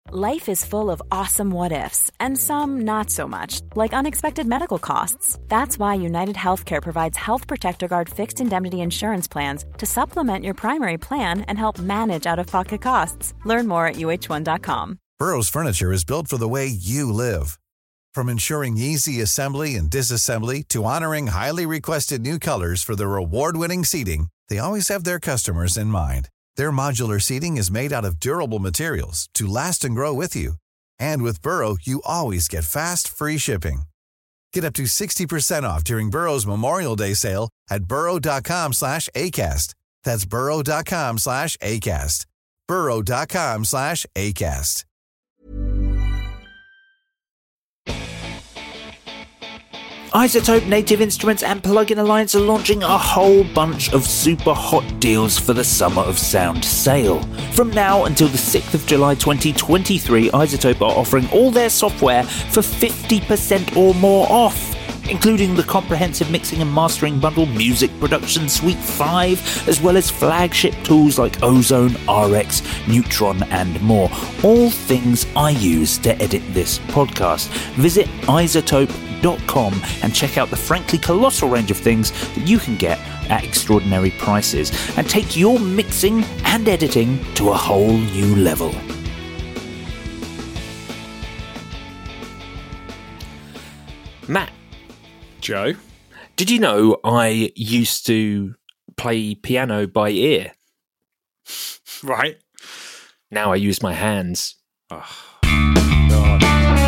Life is full of awesome what-ifs, and some not so much, like unexpected medical costs. That's why United Healthcare provides Health Protector Guard fixed indemnity insurance plans to supplement your primary plan and help manage out-of-pocket costs. Learn more at uh1.com. Burrow's furniture is built for the way you live. From ensuring easy assembly and disassembly to honoring highly requested new colors for their award-winning seating, they always have their customers in mind. Their modular seating is made out of durable materials to last and grow with you. And with Burrow, you always get fast, free shipping. Get up to 60% off during Burrow's Memorial Day sale at burrow.com/ACAST. That's burrow.com/ACAST. burrow.com/ACAST. iZotope, Native Instruments and Plugin Alliance are launching a whole bunch of super hot deals for the Summer of Sound sale. From now until the 6th of July 2023, iZotope are offering all their software for 50% or more off, including the comprehensive mixing and mastering bundle Music Production Suite 5, as well as flagship tools like Ozone, RX, Neutron and more. All things I use to edit this podcast. Visit iZotope.com and check out the frankly colossal range of things that you can get at extraordinary prices and take your mixing and editing to a whole new level. Matt. Joe? Did you know I used to play piano by ear? Right. Now I use my hands. Oh, God.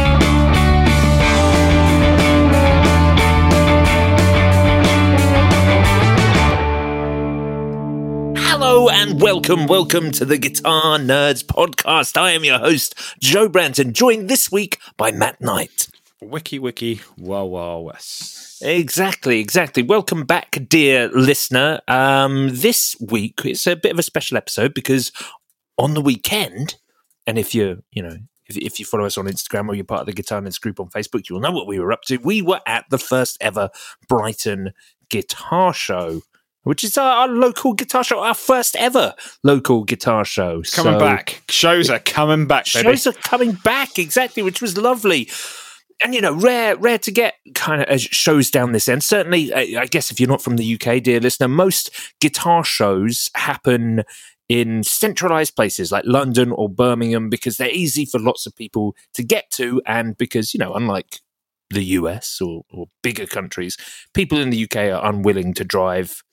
Hello and welcome to the Guitar Nerds podcast. I am your host, Joe Branton, joined this week by Matt Knight. Wiki, wah, wah, west. Exactly. Welcome back, dear listener. This week, it's a bit of a special episode because on the weekend, and if you follow us on Instagram or you're part of the Guitar Nerds group on Facebook, you'll know what we were up to. We were at the first ever Brighton Guitar Show, which is our local guitar show, our first ever local guitar show. Coming back. Shows are coming back, baby. Shows are coming back, exactly, which was lovely. And, rare to get kind of shows down this end. Certainly, I guess if you're not from the UK, dear listener, most guitar shows happen in centralised places like London or Birmingham because they're easy for lots of people to get to, and because, unlike the US or bigger countries, people in the UK are unwilling to drive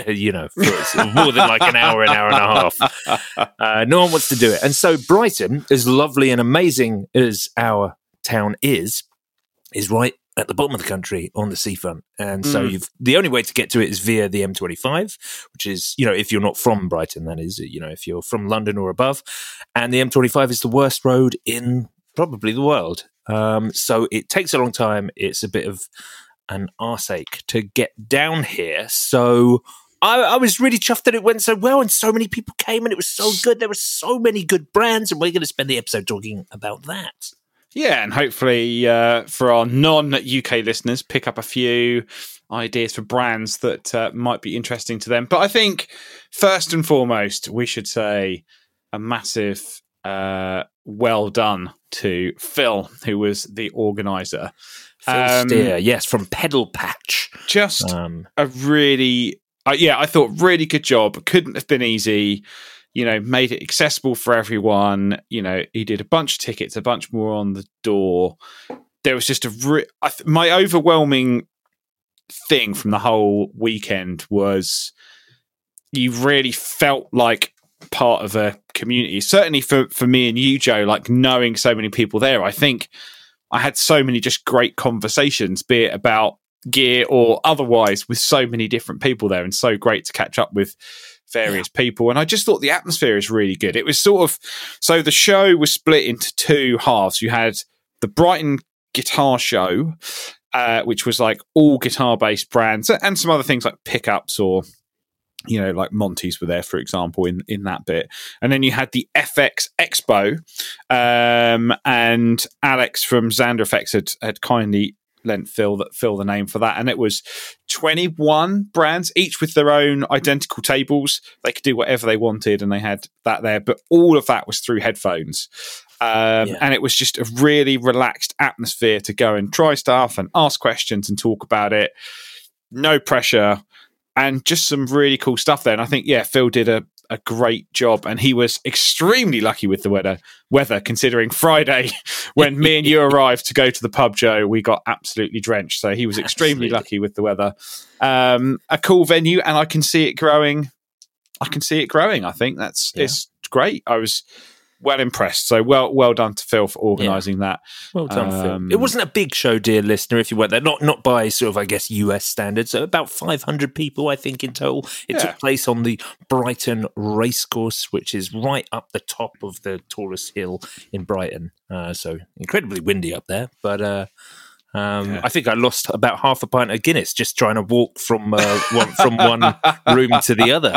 for more than like an hour and a half. No one wants to do it. And so Brighton, as lovely and amazing as our town is right at the bottom of the country on the seafront. And so the only way to get to it is via the M25, which is, if you're not from Brighton, that is, if you're from London or above. And the M25 is the worst road in probably the world. So it takes a long time. It's a bit of an arseache to get down here. So I was really chuffed that it went so well and so many people came and it was so good. There were so many good brands, and we're going to spend the episode talking about that. Yeah, and hopefully for our non-UK listeners, pick up a few ideas for brands that might be interesting to them. But I think first and foremost, we should say a massive well done to Phil, who was the organizer. Phil Steer, yes, from Pedal Patch. Just a really, I thought really good job. Couldn't have been easy. Made it accessible for everyone. He did a bunch of tickets, a bunch more on the door. There was just my overwhelming thing from the whole weekend was you really felt like part of a community. Certainly for me and you, Joe, like knowing so many people there, I think I had so many just great conversations, be it about gear or otherwise, with so many different people there, and so great to catch up with various people. And I just thought the atmosphere is really good. It was so the show was split into two halves. You had the Brighton Guitar Show, which was like all guitar-based brands and some other things like pickups or, like Monty's were there, for example, in that bit. And then you had the FX Expo, and Alex from Xander Effects had kindly lent Phil the name for that. And it was 21 brands, each with their own identical tables. They could do whatever they wanted, and they had that there. But all of that was through headphones. And it was just a really relaxed atmosphere to go and try stuff and ask questions and talk about it. No pressure, and just some really cool stuff there. And I think, Phil did a great job, and he was extremely lucky with the weather considering Friday when me and you arrived to go to the pub, Joe, we got absolutely drenched. So he was extremely lucky with the weather. A cool venue, and I can see it growing. I think it's great. I was well impressed. So well done to Phil for organising that. Well done, Phil. It wasn't a big show, dear listener, if you went there. Not by sort of, I guess, US standards. So about 500 people, I think, in total. It took place on the Brighton Racecourse, which is right up the top of the tallest hill in Brighton. So incredibly windy up there. But I think I lost about half a pint of Guinness just trying to walk from one room to the other.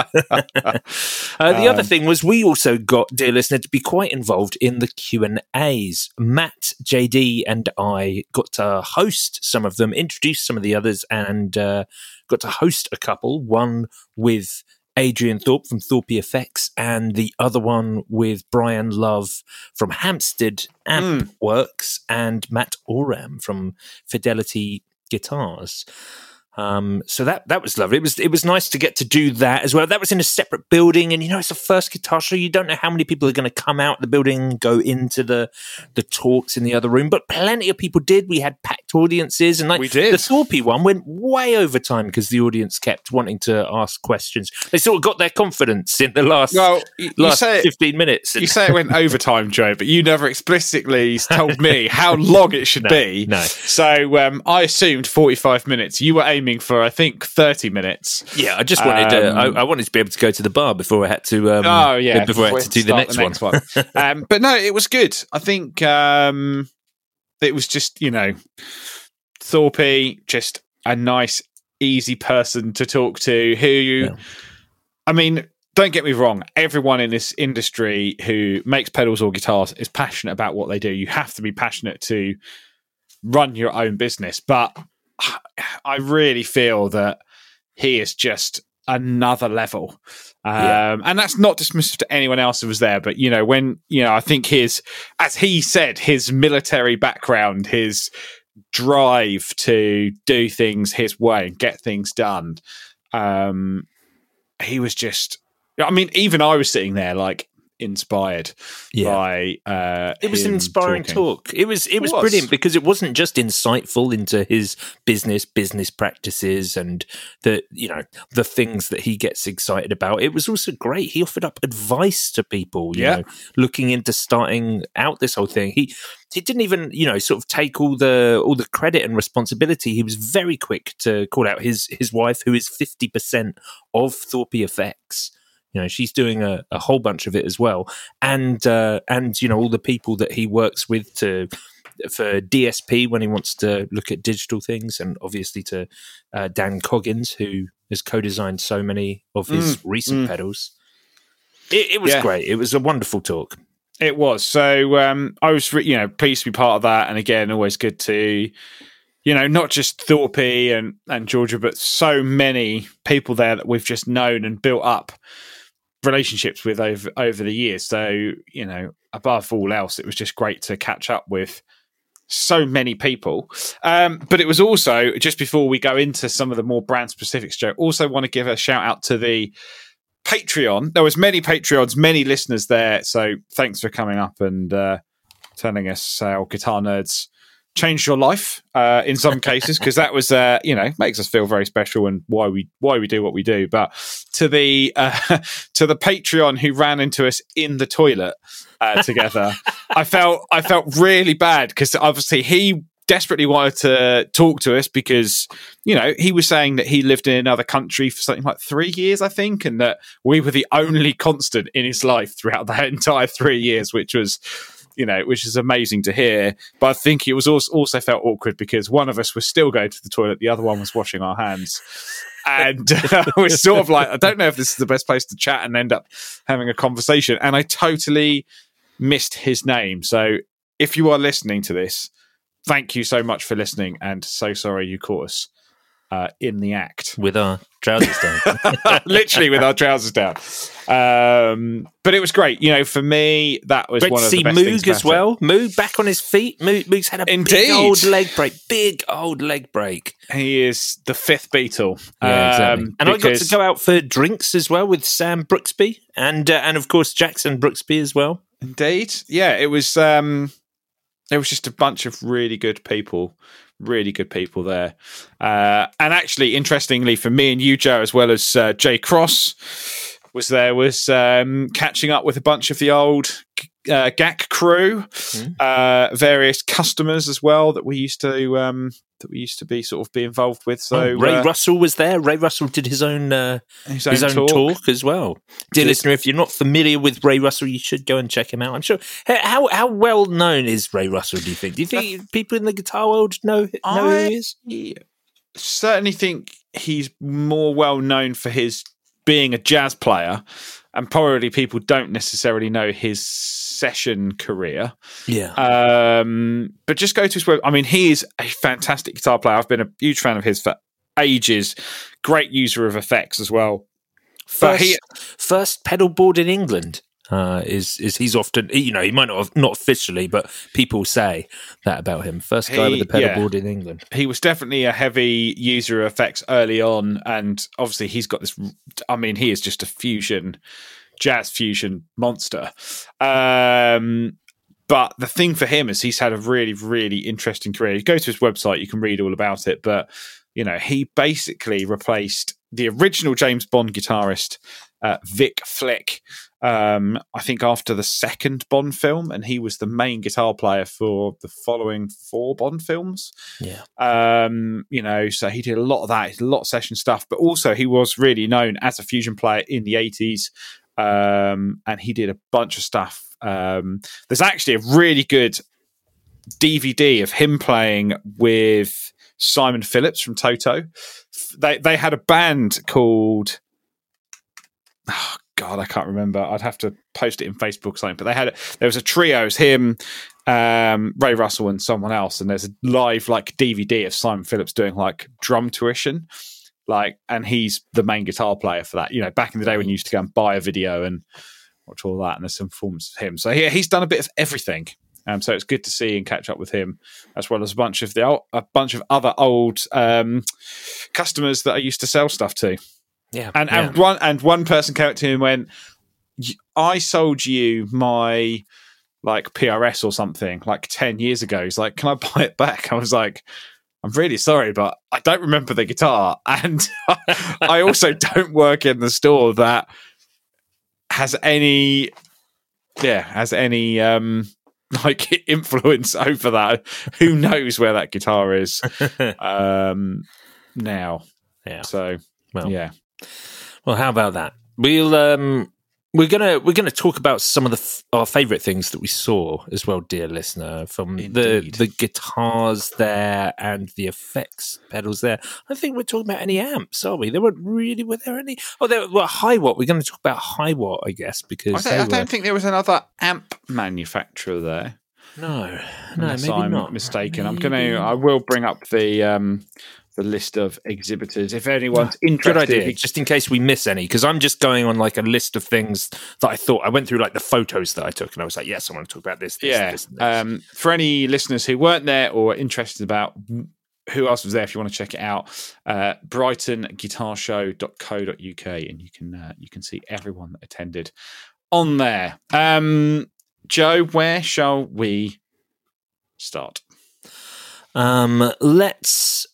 The other thing was we also got, dear listener, to be quite involved in the Q&As. Matt, JD and I got to host some of them, introduce some of the others, and got to host a couple, one with Adrian Thorpe from Thorpe Effects, and the other one with Brian Love from Hampstead Amp Works and Matt Oram from Fidelity Guitars. So that was lovely. It was nice to get to do that as well. That was in a separate building, and it's the first guitar show. You don't know how many people are going to come out the building, go into the talks in the other room, but plenty of people did. We had packed audiences, and we did. The Thorpe one went way over time because the audience kept wanting to ask questions. They sort of got their confidence in the last 15 minutes. You say it went overtime, Joe, but you never explicitly told me how long it should be. No. So I assumed 45 minutes. You were aiming for, I think, 30 minutes. Yeah, I just wanted I wanted to be able to go to the bar before I had to before I had to do the next one. But no, it was good. I think it was just, Thorpe, just a nice, easy person to talk to I mean, don't get me wrong, everyone in this industry who makes pedals or guitars is passionate about what they do. You have to be passionate to run your own business, but I really feel that he is just another level. And that's not dismissive to anyone else who was there, but when I think as he said, his military background, his drive to do things his way and get things done, he was just, I mean, even I was sitting there like inspired by it was an inspiring talk. It was brilliant because it wasn't just insightful into his business practices and the things that he gets excited about. It was also great. He offered up advice to people, you know, looking into starting out this whole thing. He didn't even, sort of take all the credit and responsibility. He was very quick to call out his wife, who is 50% of Thorpe Effects. She's doing a whole bunch of it as well, and all the people that he works with for DSP when he wants to look at digital things, and obviously to Dan Coggins, who has co-designed so many of his recent pedals. It was great. It was a wonderful talk. It was. So I was pleased to be part of that, and again, always good to not just Thorpe and Georgia, but so many people there that we've just known and built up relationships with over the years. So above all else, it was just great to catch up with so many people. But it was also, just before we go into some of the more brand specifics, Joe, also want to give a shout out to the Patreon. There was many Patreons, many listeners there, so thanks for coming up and telling us how Guitar Nerds changed your life in some cases, because that was makes us feel very special and why we do what we do. But to the Patreon who ran into us in the toilet together, I felt really bad, because obviously he desperately wanted to talk to us because he was saying that he lived in another country for something like 3 years, I think, and that we were the only constant in his life throughout that entire 3 years, which is amazing to hear. But I think it was also felt awkward because one of us was still going to the toilet, the other one was washing our hands. And we're sort of like, I don't know if this is the best place to chat and end up having a conversation. And I totally missed his name. So if you are listening to this, thank you so much for listening, and so sorry you caught us in the act. With our trousers down. Literally with our trousers down. But it was great. You know, for me, that was Great one to of the see best things Moog as about it. well. Moog back on his feet. Moog's had a Indeed. big old leg break. Big old leg break. He is the fifth Beatle. Yeah, exactly. And I got to because- go out for drinks as well with Sam Brooksby and of course Jackson Brooksby as well. Indeed. Yeah, it was just a bunch of really good people there. And actually, interestingly, for me and you, Joe, as well as Jay Cross was catching up with a bunch of the old GAC crew, various customers as well that we used to be involved with. So Ray Russell was there. Ray Russell did his own talk as well. Dear listener, if you're not familiar with Ray Russell, you should go and check him out. I'm sure. How well known is Ray Russell? Do you think? Do you think people in the guitar world know who he is? I certainly think he's more well known for his being a jazz player, and probably people don't necessarily know his session career. Yeah. But just go to his web. I mean, he is a fantastic guitar player. I've been a huge fan of his for ages. Great user of effects as well. First pedal board in England. Is he's often, you know, he might not officially, but people say that about him. First guy with a pedal board in England. He was definitely a heavy user of effects early on, and obviously he's got this. I mean, he is just a jazz fusion monster. But the thing for him is he's had a really, really interesting career. You go to his website, you can read all about it. But you know, he basically replaced the original James Bond guitarist, Vic Flick. I think after the second Bond film, and he was the main guitar player for the following 4 Bond films. Yeah. You know, so he did a lot of that, a lot of session stuff, but also he was really known as a fusion player in the 80s. And he did a bunch of stuff. There's actually a really good DVD of him playing with Simon Phillips from Toto. They had a band called, oh God, I can't remember. I'd have to post it in Facebook or something. But there was a trio. It was him, Ray Russell, and someone else. And there's a live DVD of Simon Phillips doing drum tuition, and he's the main guitar player for that. You know, back in the day when you used to go and buy a video and watch all that, and there's some forms of him. So yeah, he's done a bit of everything. So it's good to see and catch up with him, as well as a bunch of other old customers that I used to sell stuff to. Yeah, and one person came up to me and went, "I sold you my PRS or something 10 years ago. He's like, can I buy it back?" I was like, "I'm really sorry, but I don't remember the guitar, and I also don't work in the store that has any influence over that. Who knows where that guitar is now?" Yeah. So yeah. Well, how about that? We're gonna talk about some of our favourite things that we saw as well, dear listener, from the guitars there and the effects pedals there. I think we're talking about any amps, are we? Were there any? Oh, there were Hiwatt. We're going to talk about Hiwatt, I guess, because I don't think there was another amp manufacturer there. No, unless maybe I'm not. mistaken. I will bring up the list of exhibitors if anyone's interested. Good idea, just in case we miss any, because I'm just going on a list of things that I thought. I went through the photos that I took, and I was like, yes, I want to talk about this. This. For any listeners who weren't there or interested about who else was there, if you want to check it out, brightonguitarshow.co.uk, and you can see everyone that attended on there. Joe, where shall we start? Let's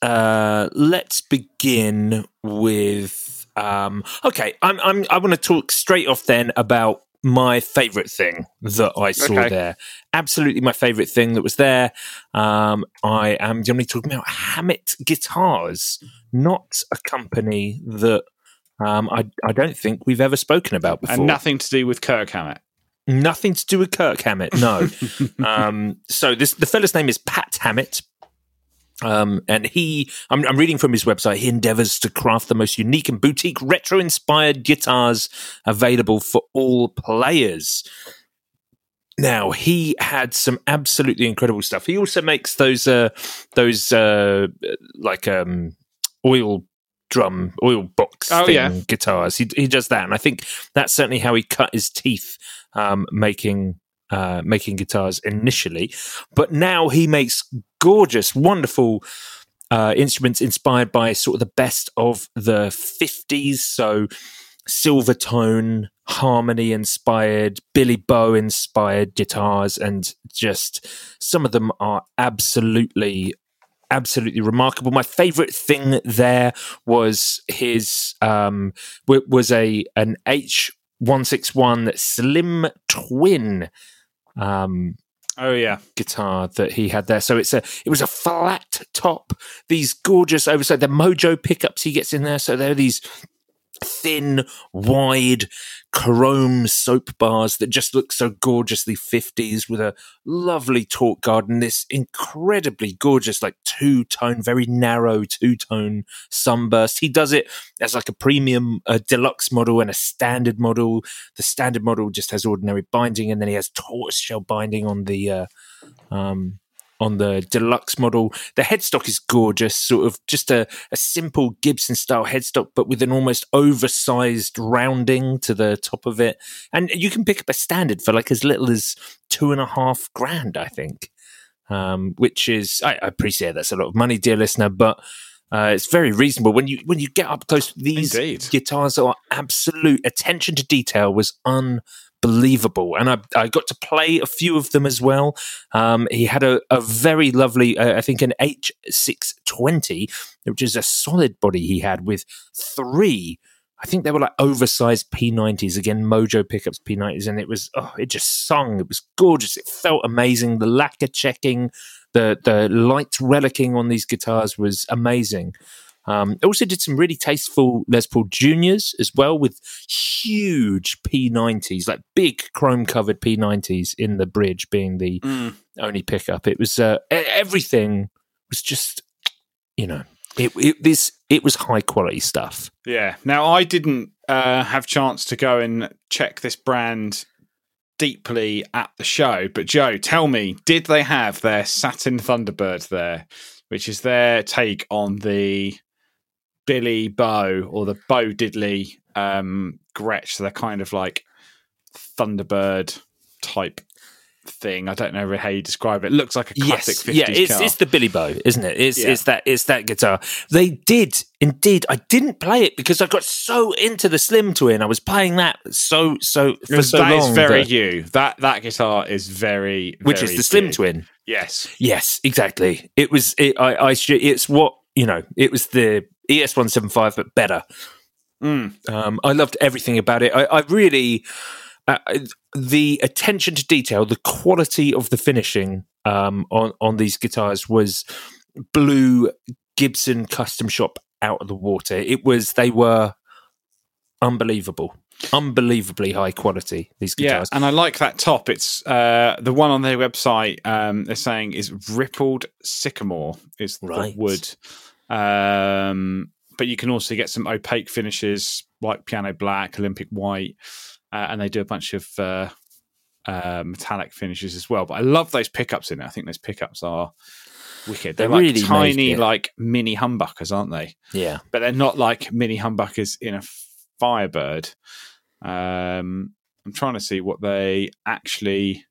begin with okay. I want to talk straight off then about my favourite thing that I saw there. Absolutely my favourite thing that was there. I am generally talking about Hammett Guitars, not a company that I don't think we've ever spoken about before. And nothing to do with Kirk Hammett. Nothing to do with Kirk Hammett, no. So the fella's name is Pat Hammett. And I'm reading from his website. He endeavors to craft the most unique and boutique retro-inspired guitars available for all players. Now, he had some absolutely incredible stuff. He also makes those oil box guitars. He does that, and I think that's certainly how he cut his teeth making guitars initially. But now he makes gorgeous, wonderful instruments inspired by sort of the best of the 50s. So Silvertone, Harmony inspired, Billy Bow inspired guitars, and just some of them are absolutely remarkable. My favorite thing there was his an H161 Slim Twin guitar that he had there. So it was a flat top, these gorgeous oversized, the Mojo pickups he gets in there. So they're these thin, wide chrome soap bars that just look so gorgeously 50s, with a lovely torque guard and this incredibly gorgeous, like two-tone, very narrow two-tone sunburst. He does it as like a premium deluxe model and a standard model. The standard model just has ordinary binding, and then he has tortoiseshell binding on the deluxe model. The headstock is gorgeous, sort of just a simple Gibson style headstock, but with an almost oversized rounding to the top of it. And you can pick up a standard for like as little as $2,500, I think, which is, I appreciate that's a lot of money, dear listener, but it's very reasonable. When you get up close, these guitars are absolute attention to detail was unbelievable, and I got to play a few of them as well. He had a very lovely, I think an H620, which is a solid body he had with three, I think they were like oversized P90s, again, Mojo pickups P90s, and it just sung. It was gorgeous. It felt amazing. The lacquer checking, the light relicking on these guitars was amazing. Also did some really tasteful Les Paul Juniors as well, with huge P90s, like big chrome-covered P90s in the bridge being the only pickup. It was everything was just, it was high-quality stuff. Yeah. Now, I didn't have chance to go and check this brand deeply at the show, but Joe, tell me, did they have their Satin Thunderbird there, which is their take on the Billy Bow or the Bo Diddley Gretsch? So they're kind of like Thunderbird type thing. I don't know how you describe it. It looks like a classic 50s car. It's the Billy Bow, isn't it? It's that guitar. They did indeed. I didn't play it because I got so into the Slim Twin. I was playing that so for so long. That is very you. That guitar is very, which very is the Slim Twin. Yes, exactly. It was. It's what it was the ES175, but better. I loved everything about it. I really. The attention to detail, the quality of the finishing on these guitars blew Gibson Custom Shop out of the water. They were unbelievably high quality, these guitars. Yeah, and I like that top. It's the one on their website. They're saying is rippled sycamore is the wood, but you can also get some opaque finishes like piano black, Olympic white. And they do a bunch of metallic finishes as well. But I love those pickups in it. I think those pickups are wicked. They're like really tiny, like mini humbuckers, aren't they? Yeah. But they're not like mini humbuckers in a Firebird. I'm trying to see what they actually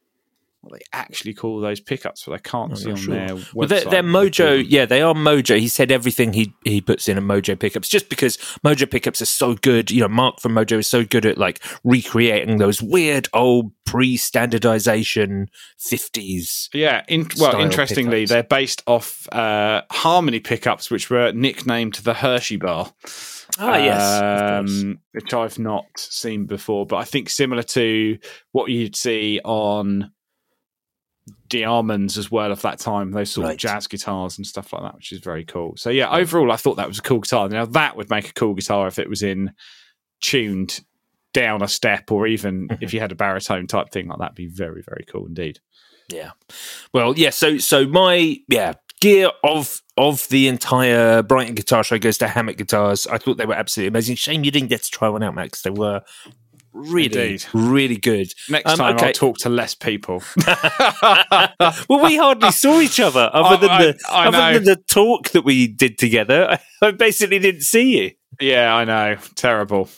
call those pickups, but I can't see on their website. Well, they're Mojo. Yeah, they are Mojo. He said everything he puts in a Mojo pickups, just because Mojo pickups are so good. Mark from Mojo is so good at like recreating those weird old pre-standardization 50s. Yeah. Interestingly, pickups. They're based off Harmony pickups, which were nicknamed the Hershey Bar. Yes, which I've not seen before, but I think similar to what you'd see on Diamonds as well of that time, those sort of jazz guitars and stuff like that, which is very cool. So yeah, overall I thought that was a cool guitar. Now that would make a cool guitar if it was tuned down a step, or even if you had a baritone type thing like that, be very, very cool indeed. Yeah. Well, yeah, so my gear of the entire Brighton Guitar Show goes to Hammett Guitars. I thought they were absolutely amazing. Shame you didn't get to try one out, Max. They were Really, Indeed. really good. Next time I'll talk to less people. Well, we hardly saw each other other than the talk that we did together. I basically didn't see you. Yeah, I know. Terrible.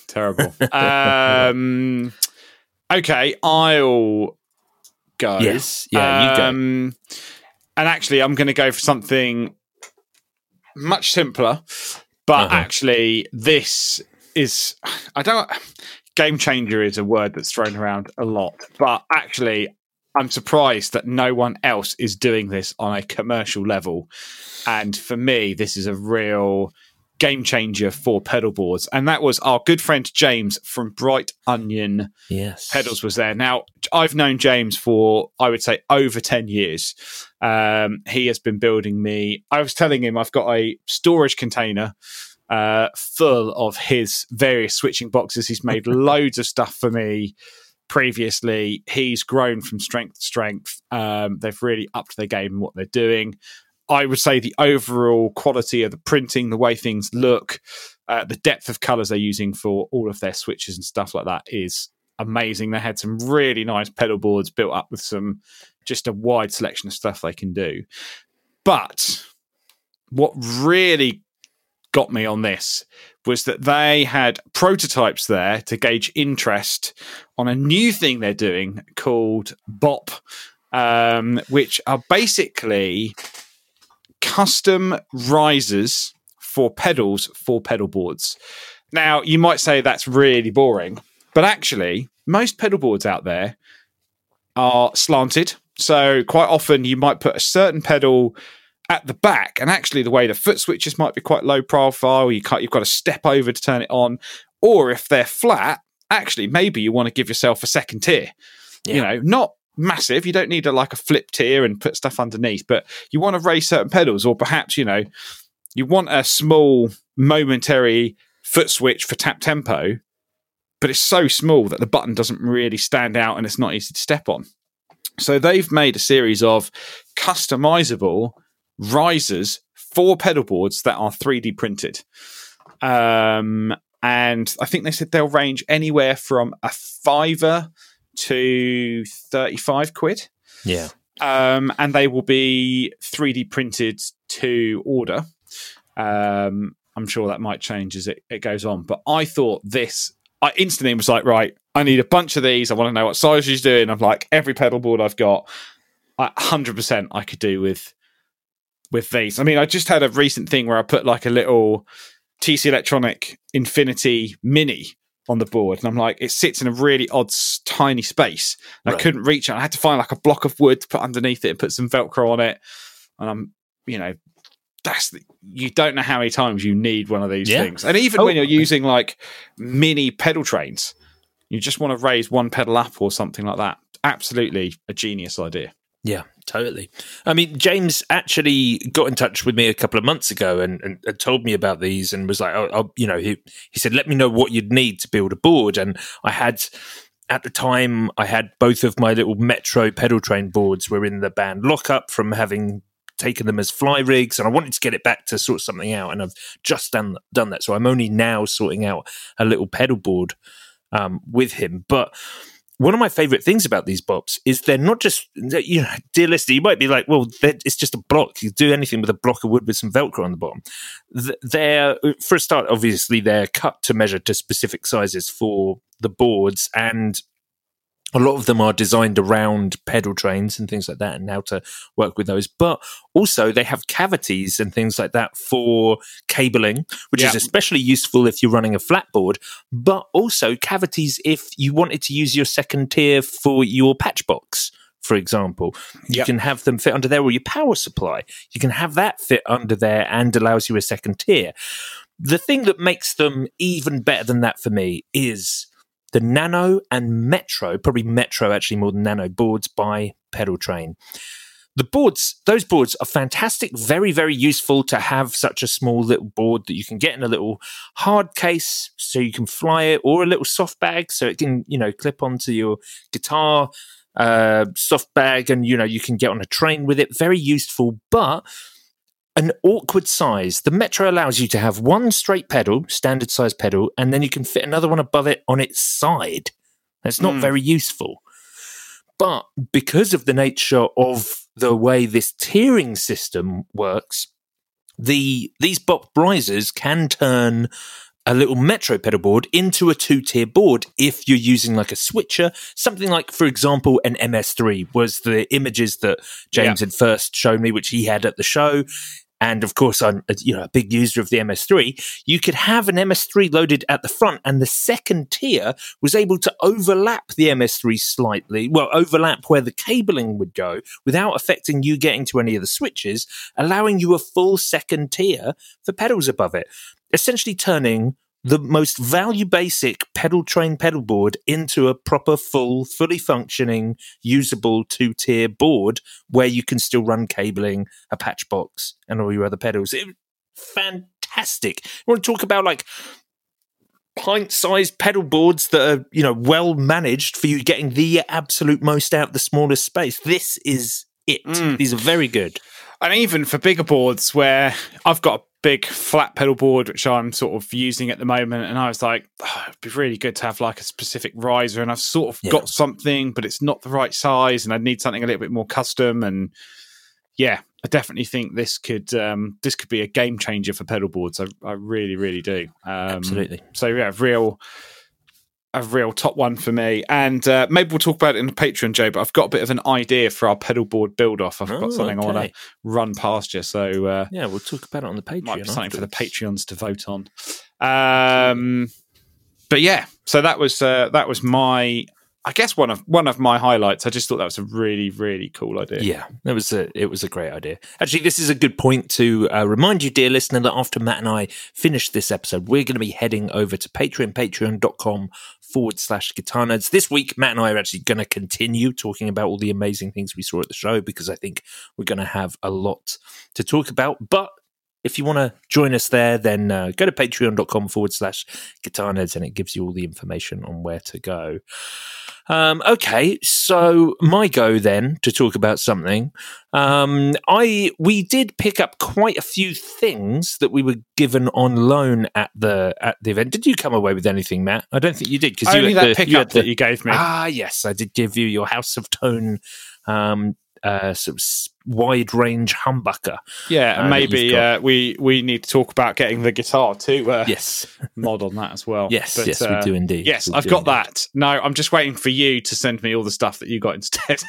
Okay, I'll go. Yes, yeah, you go. And actually, I'm going to go for something much simpler. But actually, this is... Game changer is a word that's thrown around a lot. But actually, I'm surprised that no one else is doing this on a commercial level. And for me, this is a real game changer for pedal boards. And that was our good friend James from Bright Onion Pedals was there. Now, I've known James for, I would say, over 10 years. He has been building me. I was telling him I've got a storage container full of his various switching boxes. He's made loads of stuff for me previously. He's grown from strength to strength. They've really upped their game in what they're doing. I would say the overall quality of the printing, the way things look, the depth of colours they're using for all of their switches and stuff like that is amazing. They had some really nice pedal boards built up with just a wide selection of stuff they can do. But what really got me on this was that they had prototypes there to gauge interest on a new thing they're doing called BOP, which are basically custom risers for pedals for pedal boards. Now, you might say that's really boring, but actually, most pedal boards out there are slanted. So quite often you might put a certain pedal at the back, and actually the way the foot switches might be quite low profile. You've got to step over to turn it on. Or if they're flat, actually maybe you want to give yourself a second tier. Yeah. You know, not massive. You don't need a flip tier and put stuff underneath, but you want to raise certain pedals, or perhaps, you want a small momentary foot switch for tap tempo, but it's so small that the button doesn't really stand out and it's not easy to step on. So they've made a series of customizable risers for pedal boards that are 3D printed. And I think they said they'll range anywhere from a £5 to 35 quid. Yeah. And they will be 3D printed to order. I'm sure that might change as it goes on. But I thought I instantly was like, right, I need a bunch of these. I want to know what size she's doing. I'm like, every pedal board I've got, 100% I could do with these. I mean, I just had a recent thing where I put a little TC Electronic Infinity Mini on the board, and I'm like, it sits in a really odd, tiny space. Right. I couldn't reach it. I had to find a block of wood to put underneath it and put some Velcro on it. And I'm, you don't know how many times you need one of these things. And even when you're using mini pedal trains, you just want to raise one pedal up or something like that. Absolutely a genius idea. Yeah, totally. I mean, James actually got in touch with me a couple of months ago and told me about these and was like, he said, let me know what you'd need to build a board. And at the time, I had both of my little Metro pedal train boards were in the band Lockup from having taken them as fly rigs, and I wanted to get it back to sort something out, and I've just done that. So I'm only now sorting out a little pedal board with him. But one of my favorite things about these bops is they're not just, dear listener, you might be like, well, it's just a block. You do anything with a block of wood with some Velcro on the bottom. They're, for a start, obviously, they're cut to measure to specific sizes for the boards, and a lot of them are designed around pedal trains and things like that and how to work with those. But also they have cavities and things like that for cabling, which is especially useful if you're running a flat board, but also cavities if you wanted to use your second tier for your patch box, for example. You can have them fit under there, or your power supply. You can have that fit under there and allows you a second tier. The thing that makes them even better than that for me is the Nano and Metro, probably Metro actually more than Nano, boards by Pedal Train. Those boards are fantastic, very, very useful to have such a small little board that you can get in a little hard case so you can fly it, or a little soft bag so it can, clip onto your guitar soft bag, and, you can get on a train with it. Very useful, but an awkward size. The Metro allows you to have one straight pedal, standard size pedal, and then you can fit another one above it on its side. It's not very useful. But because of the nature of the way this tiering system works, these bop risers can turn a little Metro pedal board into a 2-tier board if you're using like a switcher, something like, for example, an MS3 was the images that James had first shown me, which he had at the show. And of course, I'm a big user of the MS3. You could have an MS3 loaded at the front, and the second tier was able to overlap the MS3 slightly, overlap where the cabling would go without affecting you getting to any of the switches, allowing you a full second tier for pedals above it, essentially turning the most value basic pedal train pedal board into a proper fully functioning, usable 2-tier board where you can still run cabling, a patch box, and all your other pedals. Fantastic. You want to talk about like pint-sized pedal boards that are, well managed for you getting the absolute most out of the smallest space. This is it. These are very good. And even for bigger boards where I've got a big flat pedal board, which I'm sort of using at the moment, and I was like, it'd be really good to have like a specific riser, and I've sort of got something, but it's not the right size, and I need something a little bit more custom. And yeah, I definitely think this could be a game changer for pedal boards. I really, really do. Absolutely. So yeah, a real top one for me. And maybe we'll talk about it in the Patreon, Joe, but I've got a bit of an idea for our pedal board build-off. I've got something I want to run past you. So we'll talk about it on the Patreon. Might be something for the Patreons to vote on. But yeah, so that was my, I guess one of my highlights. I just thought that was a really, really cool idea. Yeah, it was a great idea. Actually, this is a good point to remind you, dear listener, that after Matt and I finish this episode, we're going to be heading over to patreon.com/Guitar Nerds. This week, Matt and I are actually going to continue talking about all the amazing things we saw at the show, because I think we're going to have a lot to talk about. But if you want to join us there, then go to patreon.com/Guitar Nerds, and it gives you all the information on where to go. Okay, so my go then to talk about something. We did pick up quite a few things that we were given on loan at the event. Did you come away with anything, Matt? I don't think you did, because only that pickup that you gave me. Ah, yes, I did give you your House of Tone sort of wide range humbucker. Yeah, and maybe we need to talk about getting the guitar to mod on that as well. Yes, we do indeed. Yes, I've got that. No, I'm just waiting for you to send me all the stuff that you got instead.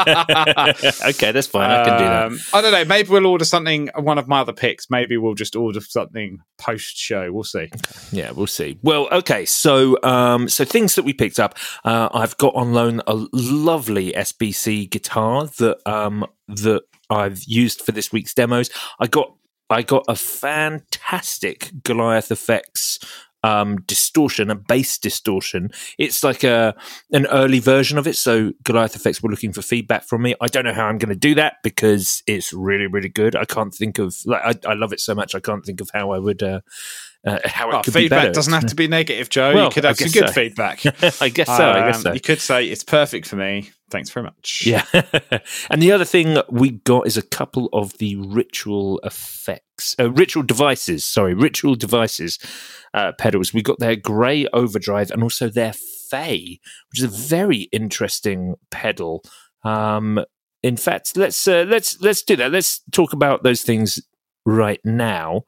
Okay, that's fine. I can do that. I don't know. Maybe we'll order something. One of my other picks. Maybe we'll just order something post show. We'll see. Okay. Yeah, we'll see. Well, okay. So things that we picked up. I've got on loan a lovely SBC guitar that I've used for this week's demos. I got a fantastic Goliath Effects distortion, a bass distortion. It's like an early version of it, so Goliath Effects were looking for feedback from me. I don't know how I'm going to do that, because it's really, really good. I can't think of, I love it so much, I can't think of how I would how it could be better. Feedback doesn't have to be negative, Joe. Well, you could have some good feedback. I guess so. You could say it's perfect for me. Thanks very much. Yeah. And the other thing we got is a couple of the Ritual Devices pedals. We got their Grey Overdrive and also their Faye, which is a very interesting pedal. In fact, let's do that. Let's talk about those things right now.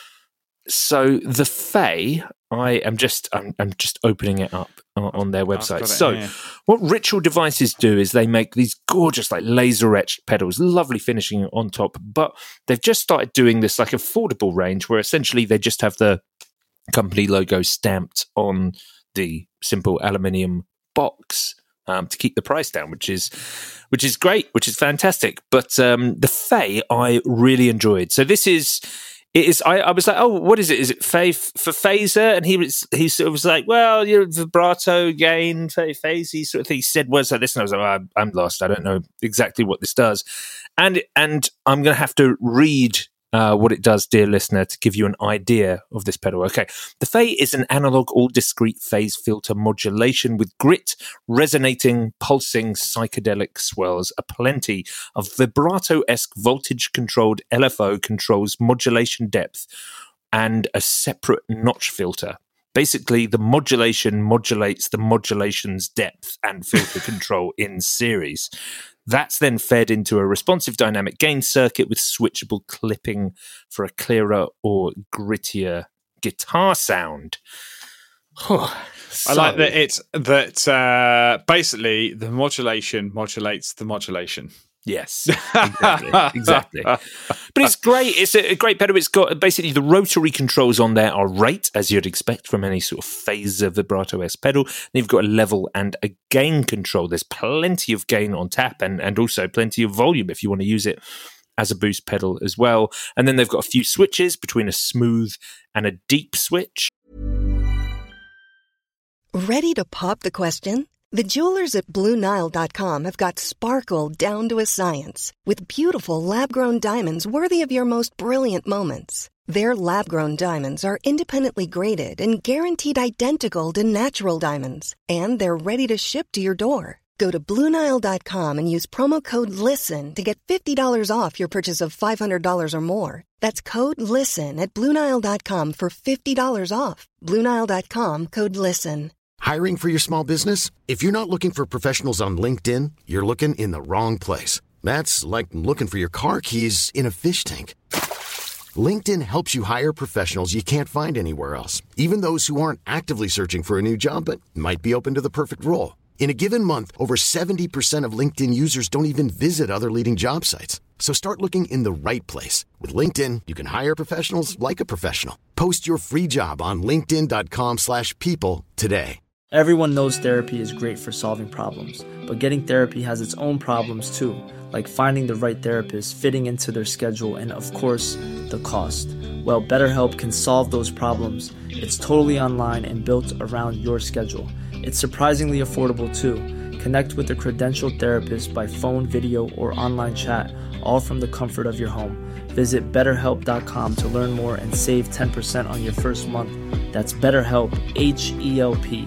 So the Faye, I'm just opening it up on their website. So what Ritual Devices do is they make these gorgeous, like laser etched pedals, lovely finishing on top. But they've just started doing this like affordable range where essentially they just have the company logo stamped on the simple aluminium box to keep the price down, which is great, which is fantastic. But the Faye I really enjoyed. So this is. I was like, oh, what is it? Is it Faye for phaser? And he sort of was like, well, your vibrato gain, phasey sort of thing. He said words like this, and I was like, oh, I'm lost. I don't know exactly what this does. And I'm going to have to read what it does, dear listener, to give you an idea of this pedal. Okay, the Faye is an analog all-discrete phase filter modulation with grit, resonating, pulsing psychedelic swirls. Aplenty of vibrato-esque voltage-controlled LFO controls modulation depth and a separate notch filter. basically the modulation modulates the modulation's depth and filter control in series. That's then fed into a responsive dynamic gain circuit with switchable clipping for a clearer or grittier guitar sound. I like that it's that basically the modulation modulates the modulation. Yes, exactly. But it's great. It's a great pedal. It's got basically the rotary controls on there are right, as you'd expect from any sort of phaser vibrato-esque pedal. And you've got a level and a gain control. There's plenty of gain on tap and also plenty of volume if you want to use it as a boost pedal as well. And then they've got a few switches between a smooth and a deep switch. Ready to pop the question? The jewelers at BlueNile.com have got sparkle down to a science with beautiful lab-grown diamonds worthy of your most brilliant moments. Their lab-grown diamonds are independently graded and guaranteed identical to natural diamonds, and they're ready to ship to your door. Go to BlueNile.com and use promo code LISTEN to get $50 off your purchase of $500 or more. That's code LISTEN at BlueNile.com for $50 off. BlueNile.com, code LISTEN. Hiring for your small business? If you're not looking for professionals on LinkedIn, you're looking in the wrong place. That's like looking for your car keys in a fish tank. LinkedIn helps you hire professionals you can't find anywhere else, even those who aren't actively searching for a new job but might be open to the perfect role. In a given month, over 70% of LinkedIn users don't even visit other leading job sites. So start looking in the right place. With LinkedIn, you can hire professionals like a professional. Post your free job on linkedin.com/people today. Everyone knows therapy is great for solving problems, but getting therapy has its own problems too, like finding the right therapist, fitting into their schedule, and of course, the cost. Well, BetterHelp can solve those problems. It's totally online and built around your schedule. It's surprisingly affordable too. Connect with a credentialed therapist by phone, video, or online chat, all from the comfort of your home. Visit BetterHelp.com to learn more and save 10% on your first month. That's BetterHelp, H-E-L-P.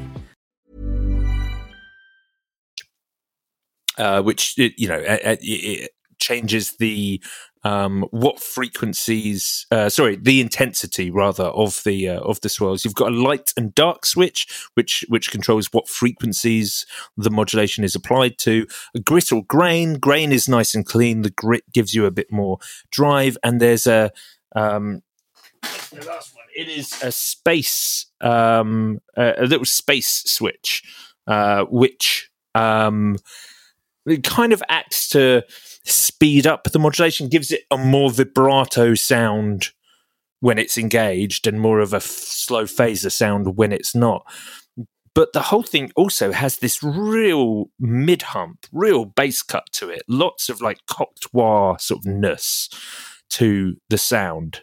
Which it changes the what frequencies, the intensity rather of the swirls. You've got a light and dark switch, which controls what frequencies the modulation is applied to. A grit or grain. Grain is nice and clean. The grit gives you a bit more drive, and there's a the last one. It is a space, a little space switch, which it kind of acts to speed up the modulation, gives it a more vibrato sound when it's engaged and more of a slow phaser sound when it's not. But the whole thing also has this real mid-hump, real bass cut to it. Lots of like Cocteau sort of ness to the sound.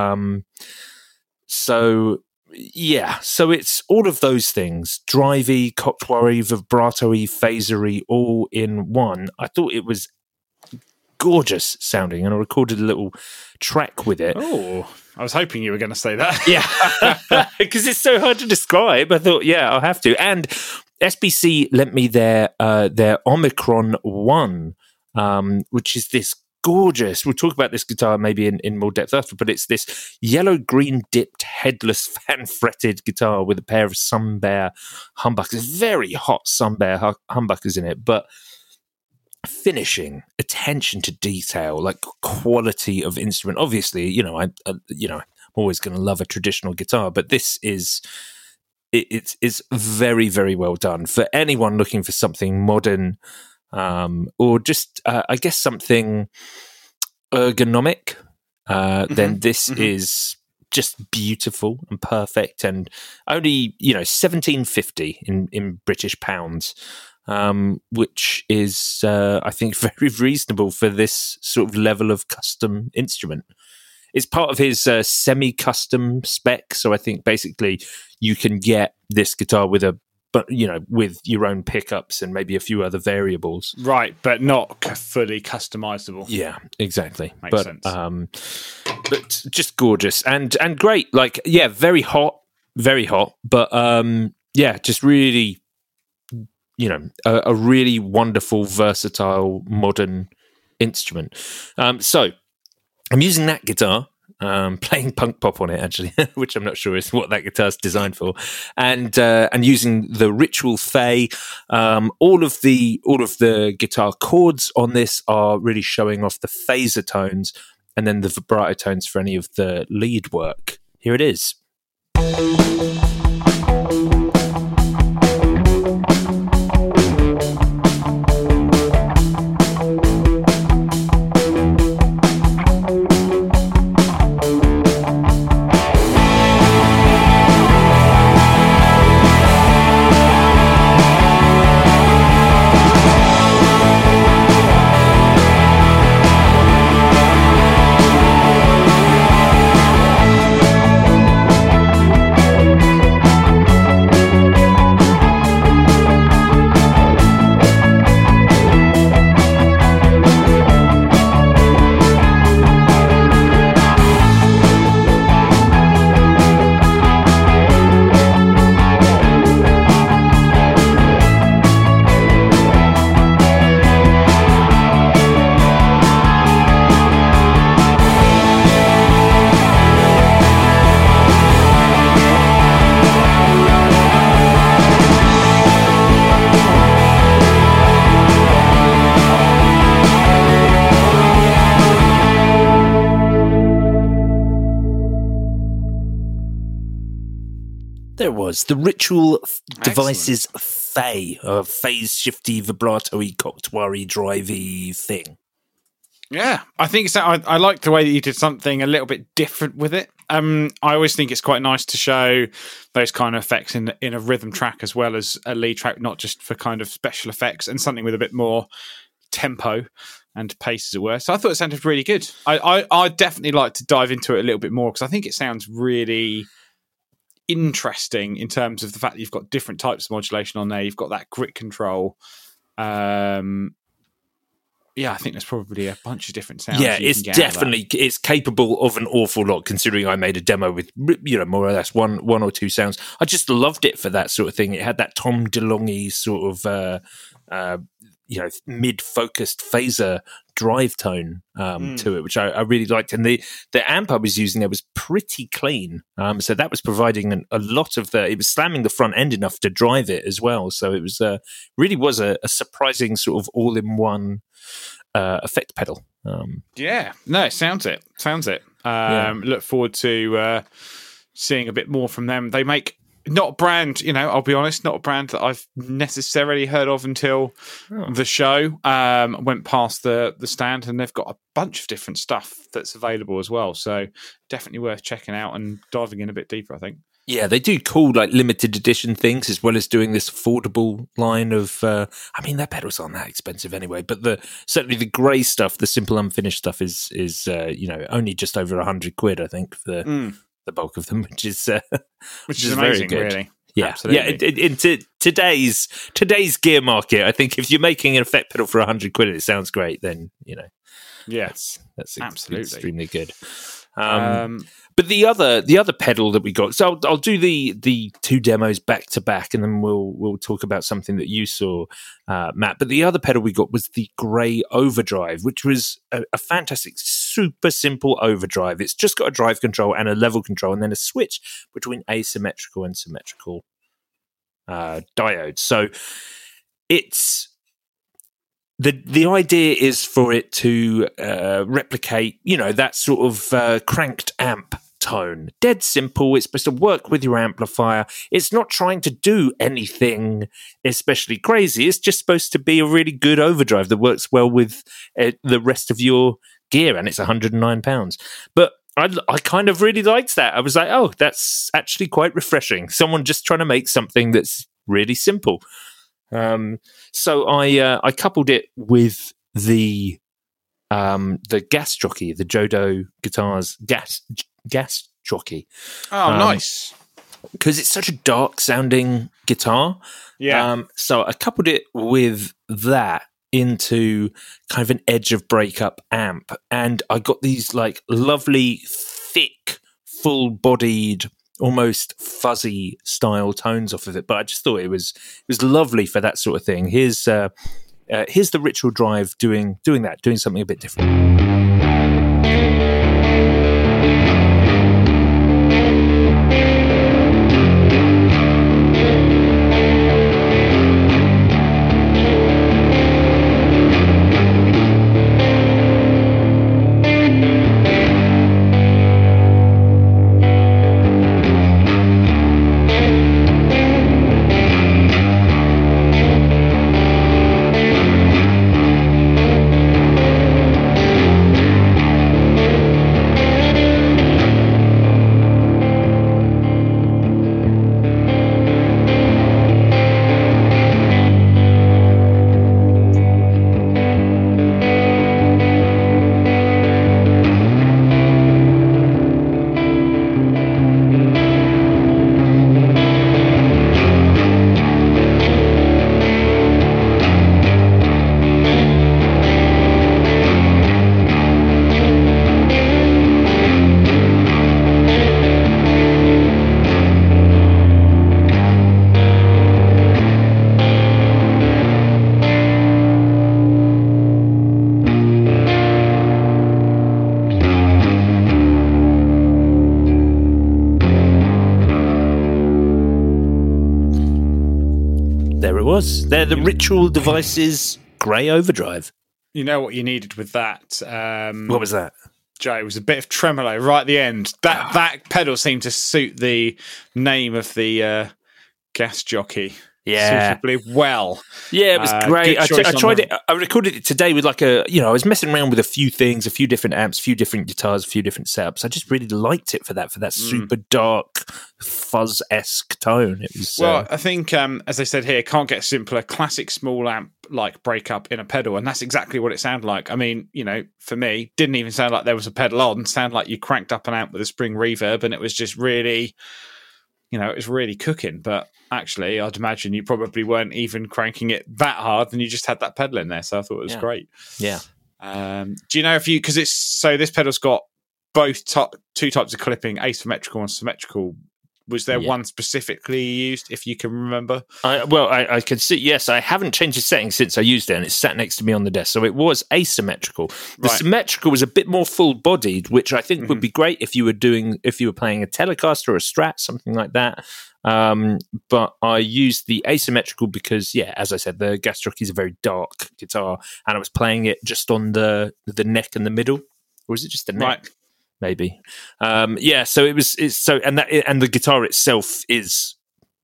So it's all of those things, drivey, Cocteau-y, vibrato-y, phaser-y, all in one. I thought it was gorgeous sounding, and I recorded a little track with it. Oh, I was hoping you were going to say that. Yeah, because it's so hard to describe. I thought, yeah, I'll have to. And SBC lent me their Omicron 1, which is this gorgeous. We'll talk about this guitar maybe in more depth after, but it's this yellow-green dipped headless fan-fretted guitar with a pair of Sunbear humbuckers, very hot Sunbear humbuckers in it, but finishing, attention to detail, like quality of instrument. Obviously, I'm always going to love a traditional guitar, but this is it's very, very well done for anyone looking for something modern. Or just, I guess, something ergonomic, then this is just beautiful and perfect, and only $1,750 in British pounds, which is I think very reasonable for this sort of level of custom instrument. It's part of his semi-custom spec, so I think basically you can get this guitar with with your own pickups and maybe a few other variables. Right, but not fully customizable. Yeah, exactly. Makes sense. But just gorgeous and great. Like, yeah, very hot, but just really, a really wonderful, versatile, modern instrument. So I'm using that guitar playing punk pop on it, actually, which I'm not sure is what that guitar's designed for, and using the Ritual Fey. All of the guitar chords on this are really showing off the phaser tones, and then the vibrato tones for any of the lead work. Here it is. There was the Ritual Devices Fey, a phase shifty, vibrato-y, coctoire-y, drivey thing. Yeah, I think so. I like the way that you did something a little bit different with it. I always think it's quite nice to show those kind of effects in a rhythm track as well as a lead track, not just for kind of special effects, and something with a bit more tempo and pace, as it were. So I thought it sounded really good. I'd definitely like to dive into it a little bit more because I think it sounds really interesting in terms of the fact that you've got different types of modulation on there. You've got that grit control. I think there's probably a bunch of different sounds. Yeah, it's definitely it's capable of an awful lot. Considering I made a demo with more or less one or two sounds, I just loved it for that sort of thing. It had that Tom DeLonge sort of mid-focused phaser drive tone to it, which I really liked. And the amp I was using there was pretty clean, so that was providing a lot of it was slamming the front end enough to drive it as well. So it was really was a surprising sort of all-in-one effect pedal. It sounds it. Look forward to seeing a bit more from them. They make not a brand, I'll be honest, not a brand that I've necessarily heard of until the show. Went past the stand, and they've got a bunch of different stuff that's available as well. So definitely worth checking out and diving in a bit deeper, I think. Yeah, they do cool like limited edition things as well as doing this affordable line of. Their pedals aren't that expensive anyway, but certainly the grey stuff, the simple unfinished stuff, is only just over £100, I think, for the bulk of them, which is amazing, very good. Really. Yeah, absolutely. In today's gear market, I think if you're making an effect pedal for £100 and it sounds great, then that's absolutely extremely good. But the other pedal that we got, so I'll do the two demos back to back, and then we'll talk about something that you saw, Matt. But the other pedal we got was the Grey Overdrive, which was a fantastic, super simple overdrive. It's just got a drive control and a level control, and then a switch between asymmetrical and symmetrical diodes. So it's the idea is for it to replicate, that sort of cranked amp tone. Dead simple. It's supposed to work with your amplifier. It's not trying to do anything especially crazy. It's just supposed to be a really good overdrive that works well with the rest of your gear, and it's £109. But I kind of really liked that. I was like, oh, that's actually quite refreshing. Someone just trying to make something that's really simple. So I coupled it with the gas jockey, the Jodo Guitars gas jockey. Oh, nice. Because it's such a dark sounding guitar. Yeah. So I coupled it with that into kind of an edge of breakup amp, and I got these like lovely, thick, full bodied, almost fuzzy style tones off of it. But I just thought it was lovely for that sort of thing. Here's the Ritual Drive doing something a bit different. was. They're the Ritual Devices Grey Overdrive. You know what you needed with that? What was that? Joe, it was a bit of tremolo right at the end. That pedal seemed to suit the name of the gas jockey suitably well. Yeah, it was great. I tried it. I recorded it today with I was messing around with a few things, a few different amps, a few different guitars, a few different setups. I just really liked it for that super dark, fuzz-esque tone. It was I think, as I said here, can't get simpler. Classic small amp like breakup in a pedal, and that's exactly what it sounded like. I mean, for me, didn't even sound like there was a pedal on. Sounded like you cranked up an amp with a spring reverb, and it was just really, it was really cooking. But actually, I'd imagine you probably weren't even cranking it that hard, and you just had that pedal in there. So I thought it was great. Yeah. Do you know because this pedal's got both two types of clipping, asymmetrical and symmetrical. Was there one specifically used, if you can remember? I can see, yes, I haven't changed the settings since I used it, and it's sat next to me on the desk. So it was asymmetrical. The symmetrical was a bit more full-bodied, which I think would be great if you were playing a Telecaster or a Strat, something like that. But I used the asymmetrical because, as I said, the gas jockey is a very dark guitar, and I was playing it just on the neck and the middle. Or is it just the neck? Right. Maybe, So and the guitar itself is,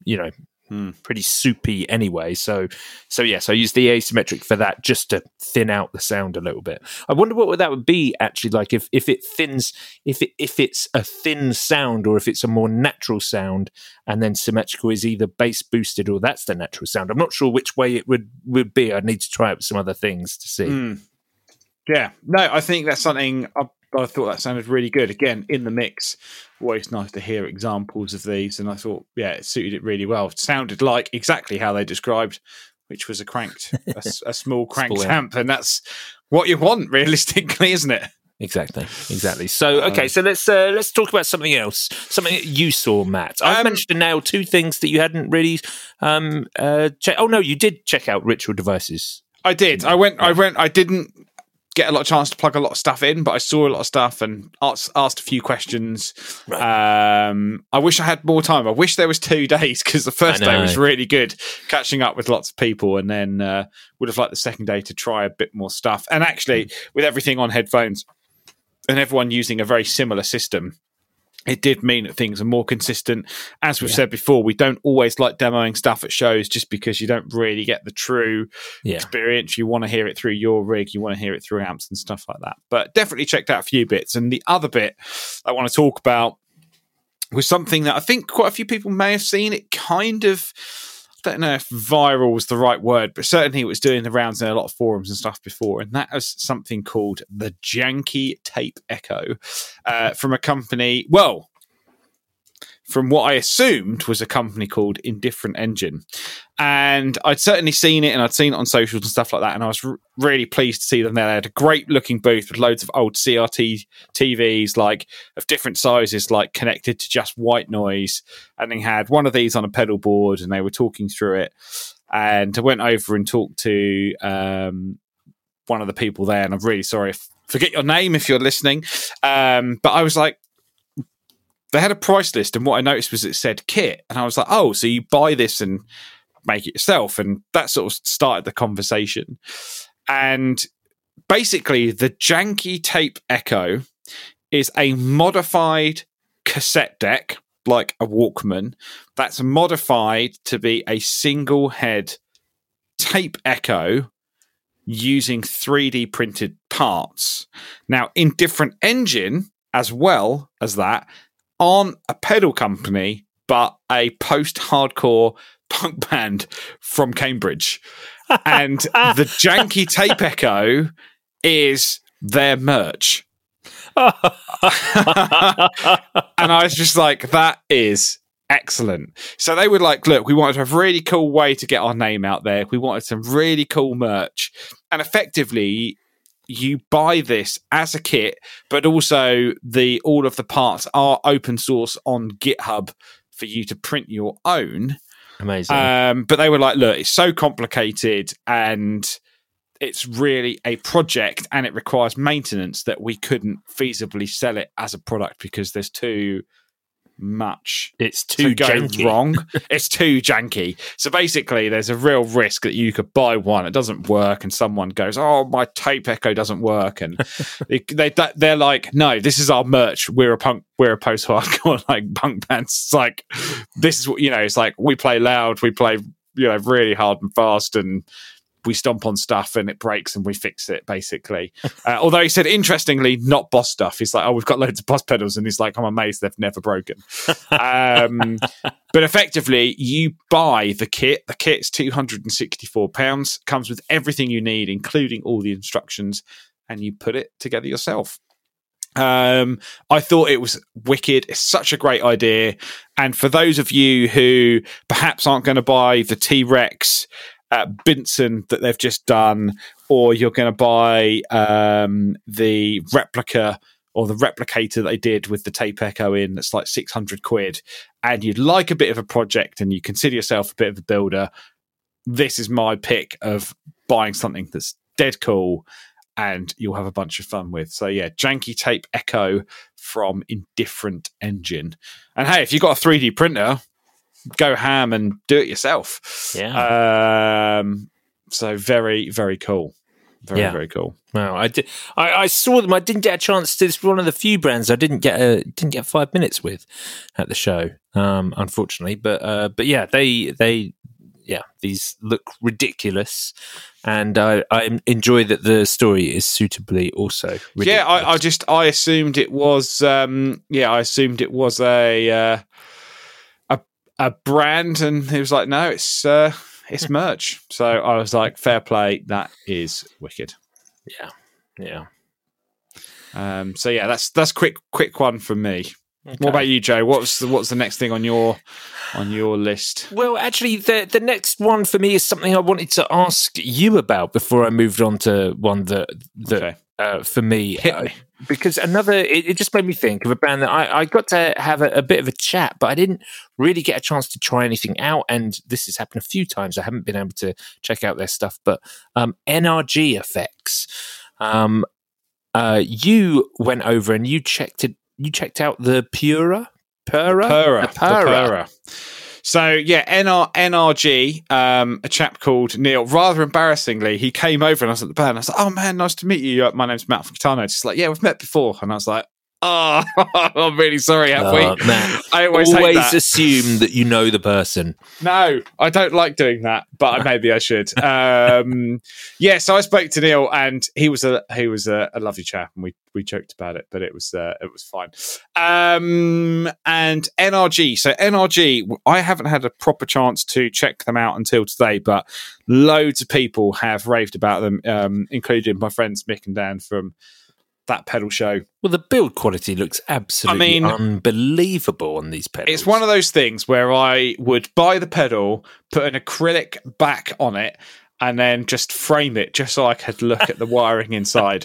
pretty soupy anyway. So yes, I used the asymmetric for that just to thin out the sound a little bit. I wonder what that would be actually like if it thins, if it's a thin sound or if it's a more natural sound, and then symmetrical is either bass boosted or that's the natural sound. I'm not sure which way it would be. I'd need to try it with some other things to see. Yeah, no, I think that's something. I thought that sounded really good. Again, in the mix, always nice to hear examples of these. And I thought, it suited it really well. It sounded like exactly how they described, which was a small cranked amp. And that's what you want, realistically, isn't it? Exactly. So, okay, so let's talk about something else. Something that you saw, Matt. I've mentioned now two things that you hadn't really checked. Oh, no, you did check out Ritual Devices. I did. I didn't get a lot of chance to plug a lot of stuff in, but I saw a lot of stuff and asked a few questions. Right. I wish I had more time. I wish there was 2 days, because the first day was really good, catching up with lots of people, and then would have liked the second day to try a bit more stuff. And actually, with everything on headphones and everyone using a very similar system, it did mean that things are more consistent. As we've said before, we don't always like demoing stuff at shows just because you don't really get the true experience. You want to hear it through your rig. You want to hear it through amps and stuff like that. But definitely checked out a few bits. And the other bit I want to talk about was something that I think quite a few people may have seen. It kind of, I don't know if viral was the right word, but certainly it was doing the rounds in a lot of forums and stuff before. And that was something called the Janky Tape Echo from a company, from what I assumed was a company called Indifferent Engine. And I'd certainly seen it, and I'd seen it on socials and stuff like that, and I was really pleased to see them there. They had a great looking booth with loads of old CRT TVs, of different sizes, connected to just white noise. And they had one of these on a pedal board, and they were talking through it. And I went over and talked to one of the people there, and I'm really sorry, forget your name if you're listening. But I was like, they had a price list, and what I noticed was it said kit, and I was like, oh, so you buy this and make it yourself. And that sort of started the conversation. And basically, the Janky Tape Echo is a modified cassette deck, like a Walkman, that's modified to be a single head tape echo using 3D printed parts. Now, Indifferent Engine, as well as that, aren't a pedal company, but a post-hardcore punk band from Cambridge. And the Janky Tape Echo is their merch. And I was just like, that is excellent. So they were like, look, we wanted a really cool way to get our name out there. We wanted some really cool merch. And effectively, you buy this as a kit, but also all of the parts are open source on GitHub for you to print your own. Amazing. But they were like, look, it's so complicated and it's really a project and it requires maintenance that we couldn't feasibly sell it as a product because there's too much. It's too go janky. wrong. It's too janky. So basically, there's a real risk that you could buy one, it doesn't work, and someone goes, "Oh, my tape echo doesn't work," and they're like, "No, this is our merch. We're a post-hardcore like punk band. It's like this is what it's like. We play loud. We play really hard and fast, and we stomp on stuff and it breaks and we fix it, basically." Although he said, interestingly, not Boss stuff. He's like, "Oh, we've got loads of Boss pedals," and he's like, "I'm amazed they've never broken." But effectively, you buy the kit. The kit's £264, comes with everything you need, including all the instructions, and you put it together yourself. I thought it was wicked. It's such a great idea. And for those of you who perhaps aren't going to buy the T-Rex Binson that they've just done, or you're going to buy the replica or the replicator that they did with the tape echo in, that's like £600, and you'd like a bit of a project and you consider yourself a bit of a builder, this is my pick of buying something that's dead cool and you'll have a bunch of fun with. So yeah, janky tape echo from Indifferent Engine. And hey, if you've got a 3D printer, go ham and do it yourself. Yeah. So very, very cool. Very cool. Wow. I saw them. I didn't get a chance to. This was one of the few brands I didn't get 5 minutes with at the show, unfortunately. But yeah, these look ridiculous, and I enjoy that the story is suitably also ridiculous. Yeah, I assumed it was. I assumed it was a brand, and he was like, "No, it's merch." So I was like, "Fair play, that is wicked." Yeah. So yeah, that's quick one from me. Okay. What about you, Joe? What's the next thing on your list? Well, actually, the next one for me is something I wanted to ask you about before I moved on to one that for me, because it just made me think of a band that I got to have a bit of a chat, but I didn't really get a chance to try anything out. And this has happened a few times. I haven't been able to check out their stuff, but NRG Effects. You went over and you checked out the Pura. So yeah, NRG, a chap called Neil. Rather embarrassingly, he came over and I was at the band. I was like, "Oh man, nice to meet you. My name's Matt from Guitar Notes." He's like, "Yeah, we've met before," and I was like, "Oh, I'm really sorry, have we?" Matt, I always assume that you know the person. No, I don't like doing that, but maybe I should. So I spoke to Neil, and he was a lovely chap, and we joked about it, but it was fine. And NRG, so NRG, I haven't had a proper chance to check them out until today, but loads of people have raved about them, including my friends Mick and Dan from That Pedal Show. Well, the build quality looks absolutely unbelievable on these pedals. It's one of those things where I would buy the pedal, put an acrylic back on it, and then just frame it just so I could look at the wiring inside.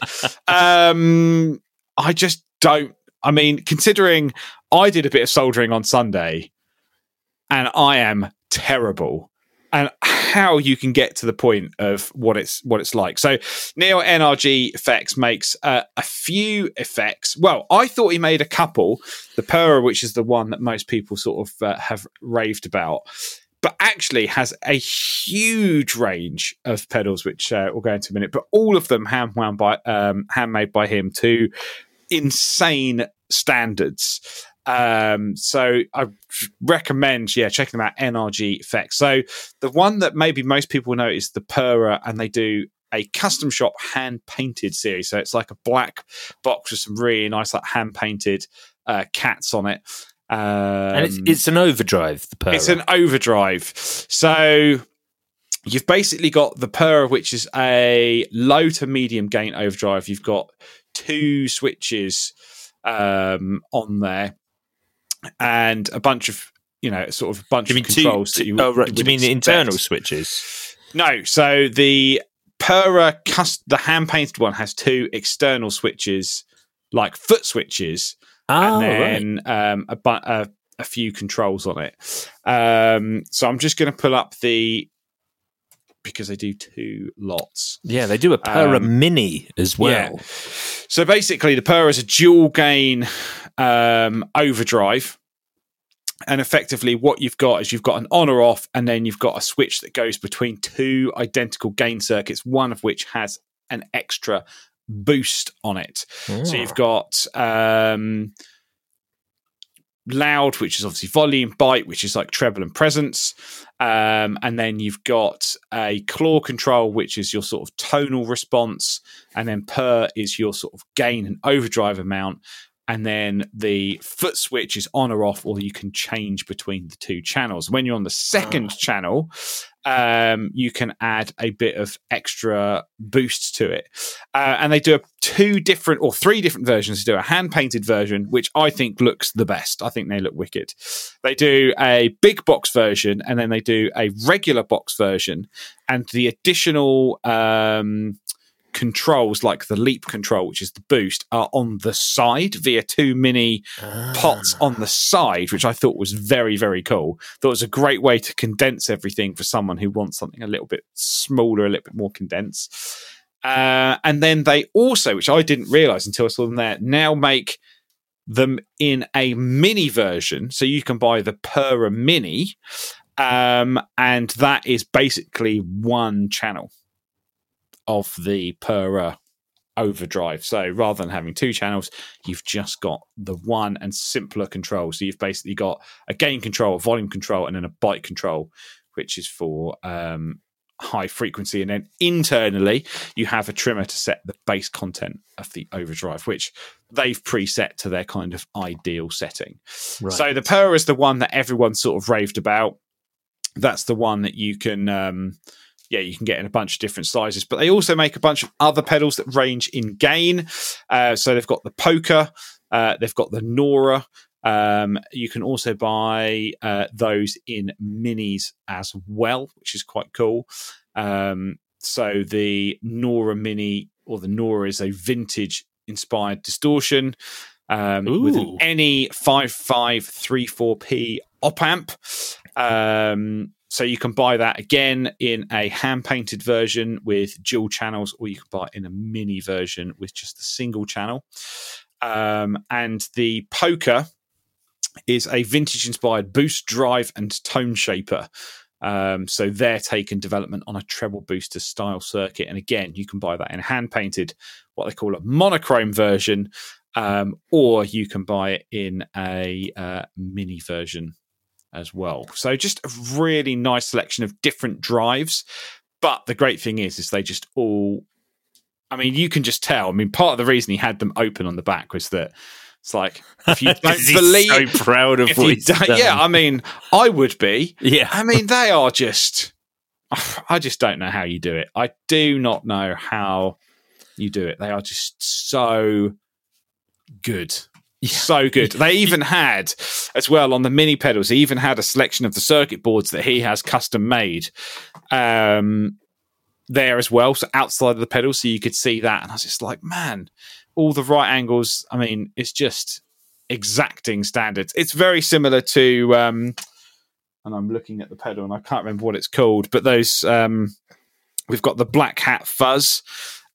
I just don't. I mean, considering I did a bit of soldering on Sunday, and I am terrible. And how you can get to the point of what it's like. So Neil NRG Effects makes a few effects. Well, I thought he made a couple. The Pura, which is the one that most people sort of have raved about, but actually has a huge range of pedals, which we'll go into in a minute. But all of them handmade by him to insane standards. So I recommend, checking them out, NRG Effects. So the one that maybe most people know is the Pura, and they do a custom shop hand painted series. So it's like a black box with some really nice, like hand painted cats on it. And it's an overdrive, the Pura. It's an overdrive. So you've basically got the Pura, which is a low to medium gain overdrive. You've got two switches on there, and a bunch of controls. Do you mean the internal switches? No, so the Pura, the hand painted one, has two external switches, like foot switches, and then a few controls on it. So I'm just going to pull up because they do two lots. Yeah, they do a Pura Mini as well. Yeah. So basically, the Pura is a dual gain overdrive. And effectively what you've got is you've got an on or off, and then you've got a switch that goes between two identical gain circuits, one of which has an extra boost on it. So you've got loud, which is obviously volume, bite, which is like treble and presence, and then you've got a claw control, which is your sort of tonal response, and then purr is your sort of gain and overdrive amount. And then the foot switch is on or off, or you can change between the two channels. When you're on the second channel, you can add a bit of extra boost to it. And they do three different versions. They do a hand-painted version, which I think looks the best. I think they look wicked. They do a big box version, and then they do a regular box version. And the additional controls, like the leap control, which is the boost, are on the side via two mini pots on the side, which I thought was very, very cool. Thought it was a great way to condense everything for someone who wants something a little bit smaller, a little bit more condensed. And then they also, which I didn't realize until I saw them there, now make them in a mini version. So you can buy the Pura Mini, and that is basically one channel of the Pura overdrive. So rather than having two channels, you've just got the one and simpler control. So you've basically got a gain control, a volume control, and then a bite control, which is for high frequency. And then internally, you have a trimmer to set the bass content of the overdrive, which they've preset to their kind of ideal setting. Right. So the Pura is the one that everyone sort of raved about. That's the one that you can you can get in a bunch of different sizes, but they also make a bunch of other pedals that range in gain. So they've got the Poker, they've got the Nora. You can also buy those in minis as well, which is quite cool. So the Nora Mini, or the Nora, is a vintage inspired distortion with an NE 5534P op amp. So you can buy that again in a hand-painted version with dual channels, or you can buy it in a mini version with just a single channel. And the Poker is a vintage-inspired boost, drive, and tone shaper. So they're taking development on a treble booster style circuit. And again, you can buy that in a hand-painted, what they call a monochrome version, or you can buy it in a mini version as well. So just a really nice selection of different drives. But the great thing is they just all, I mean, you can just tell. I mean, part of the reason he had them open on the back was that it's like, if you don't believe, so proud of what he's done. Yeah, I mean, I would be. Yeah. I mean, they are just, I just don't know how you do it. I do not know how you do it. They are just so good. Yeah. So good. They even had, as well, on the mini pedals, he even had a selection of the circuit boards that he has custom made there as well. So outside of the pedals, so you could see that. And I was just like, man, all the right angles. I mean, it's just exacting standards. It's very similar to, and I'm looking at the pedal and I can't remember what it's called, but those, we've got the Black Hat Fuzz.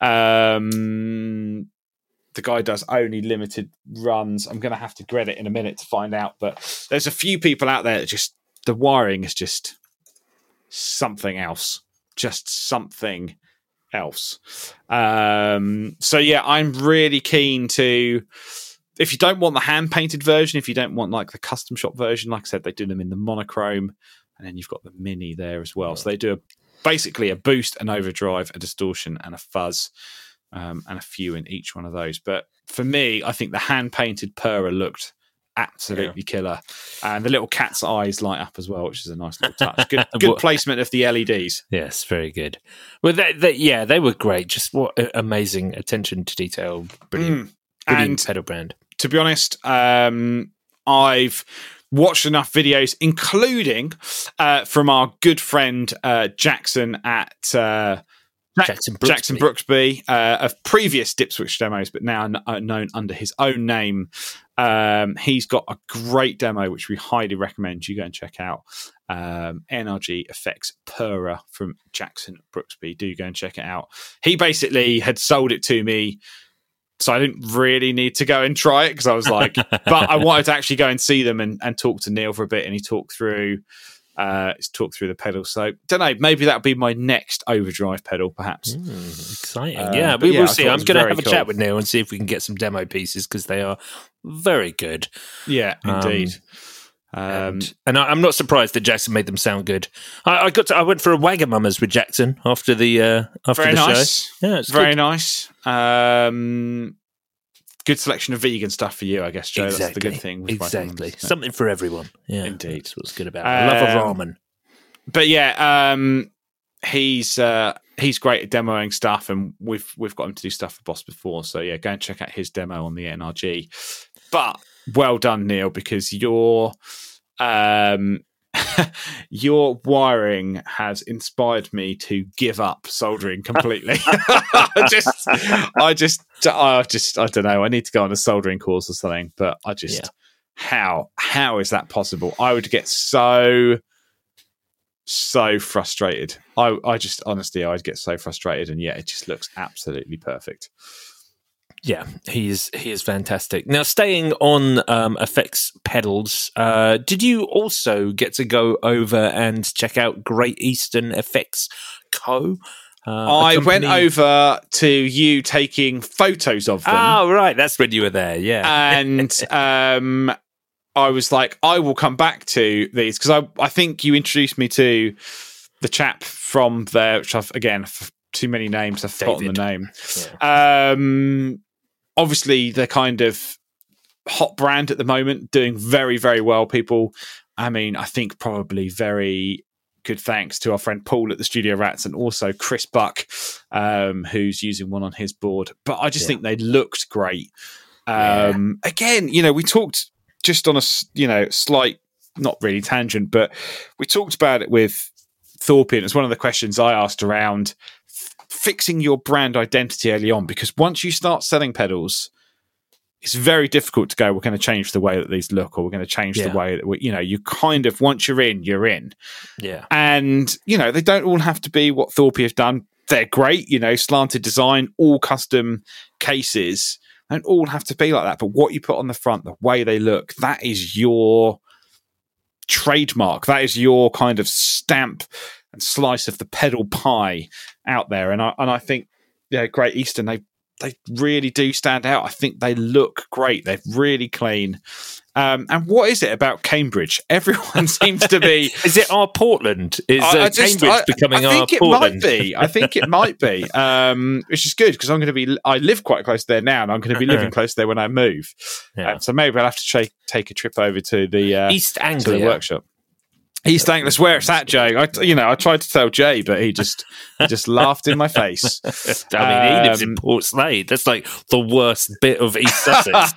The guy does only limited runs. I'm going to have to get it in a minute to find out, but there's a few people out there that just, the wiring is just something else. Just something else. So yeah, I'm really keen to, if you don't want the hand-painted version, if you don't want like the custom shop version, like I said, they do them in the monochrome, and then you've got the mini there as well. So they do basically a boost, an overdrive, a distortion, and a fuzz. And a few in each one of those. But for me, I think the hand-painted Pura looked absolutely killer. And the little cat's eyes light up as well, which is a nice little touch. Good placement of the LEDs. Yes, very good. Well, they were great. Just what amazing attention to detail. Brilliant pedal brand. To be honest, I've watched enough videos, including from our good friend Jackson at... Jackson Brooksby of previous Dipswitch demos, but now known under his own name. He's got a great demo, which we highly recommend you go and check out. NRG Effects Pura from Jackson Brooksby. Do go and check it out. He basically had sold it to me So I didn't really need to go and try it because I was like, but I wanted to actually go and see them and talk to Neil for a bit, and he talked through the pedal. So don't know, maybe that'll be my next Overdrive pedal, perhaps. Exciting. We'll see. I'm going to have a chat with Neil and see if we can get some demo pieces because they are very good. Yeah, indeed. And I'm not surprised that Jackson made them sound good. I went for a Wagamama's with Jackson after the nice. show. Yeah, it's very good. nice. Good selection of vegan stuff for you, I guess, Joe. Exactly. That's the good thing. With exactly. Something for everyone. Yeah, indeed. That's what's good about it. I love a ramen. But yeah, he's great at demoing stuff, and we've got him to do stuff for Boss before. So yeah, go and check out his demo on the NRG. But well done, Neil, because your wiring has inspired me to give up soldering completely. I don't know. I need to go on a soldering course or something. But how is that possible? I would get so frustrated. I just honestly, I'd get so frustrated, and it just looks absolutely perfect. Yeah, he is fantastic. Now, staying on effects pedals, did you also get to go over and check out Great Eastern Effects Co.? I went over to you taking photos of them. Oh, right, that's when you were there, yeah. And I was like, I will come back to these because I think you introduced me to the chap from there, which I've, again, too many names, I've forgotten the name. Yeah. Obviously, they're kind of hot brand at the moment, doing very, very well. People, I mean, I think probably very good thanks to our friend Paul at the Studio Rats and also Chris Buck, who's using one on his board. But I just think they looked great. Again, we talked just on a slight, not really tangent, but we talked about it with Thorpian. It's one of the questions I asked around fixing your brand identity early on, because once you start selling pedals, it's very difficult to go, we're going to change the way that these look, or we're going to change the way that you kind of, once you're in. Yeah. And, they don't all have to be what Thorpe have done. They're great, slanted design, all custom cases, don't all have to be like that. But what you put on the front, the way they look, that is your trademark. That is your kind of stamp and slice of the pedal pie out there. And I think, Great Eastern, they really do stand out. I think they look great. They're really clean. And what is it about Cambridge? Everyone seems to be... Is it our Portland? Is Cambridge becoming our Portland? I think it might be. Which is good, because I live quite close there now, and I'm going to be living close there when I move. Yeah. So maybe I'll have to take a trip over to the East Anglia, to the workshop. East Anglia, that's where it's at, Jay. I tried to tell Jay, but he just laughed in my face. I mean, he lives in Portslade. That's like the worst bit of East Sussex.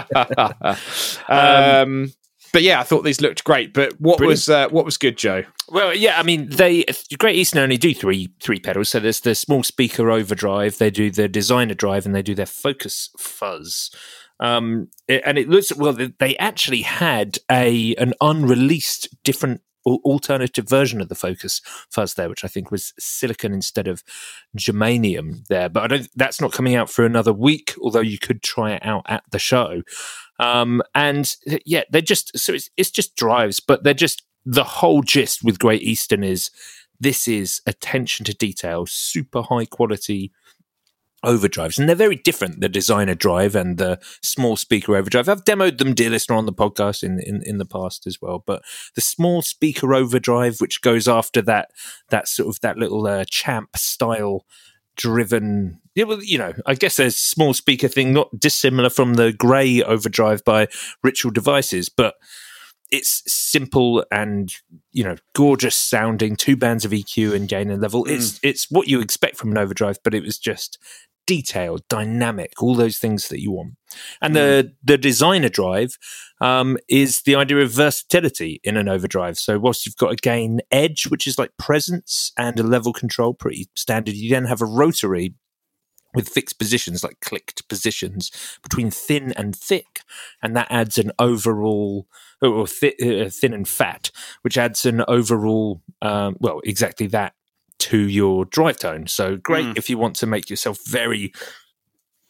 But yeah, I thought these looked great. But what was good, Joe? Well, yeah, I mean, Great Eastern only do three pedals. So there's the small speaker overdrive, they do the designer drive, and they do their focus fuzz. And it looks, well, they actually had an unreleased different alternative version of the focus fuzz there, which I think was silicon instead of germanium there. But that's not coming out for another week, although you could try it out at the show. And yeah, they're just, so it's just drives, but they're just, the whole gist with Great Eastern is this is attention to detail, super high quality overdrives, and they're very different, the designer drive and the small speaker overdrive. I've demoed them, dear listener, on the podcast in the past as well, but the small speaker overdrive, which goes after that sort of that little champ style driven, I guess there's a small speaker thing, not dissimilar from the grey overdrive by Ritual Devices, but it's simple and, gorgeous sounding, 2 bands of EQ and gain and level. It's what you expect from an overdrive, but it was just detailed, dynamic, all those things that you want. And the designer drive is the idea of versatility in an overdrive. So whilst you've got a gain edge, which is like presence, and a level control, pretty standard, you then have a rotary with fixed positions, like clicked positions between thin and thick, and that adds an overall, or thin and fat, which adds an overall, exactly that to your drive tone. So great if you want to make yourself very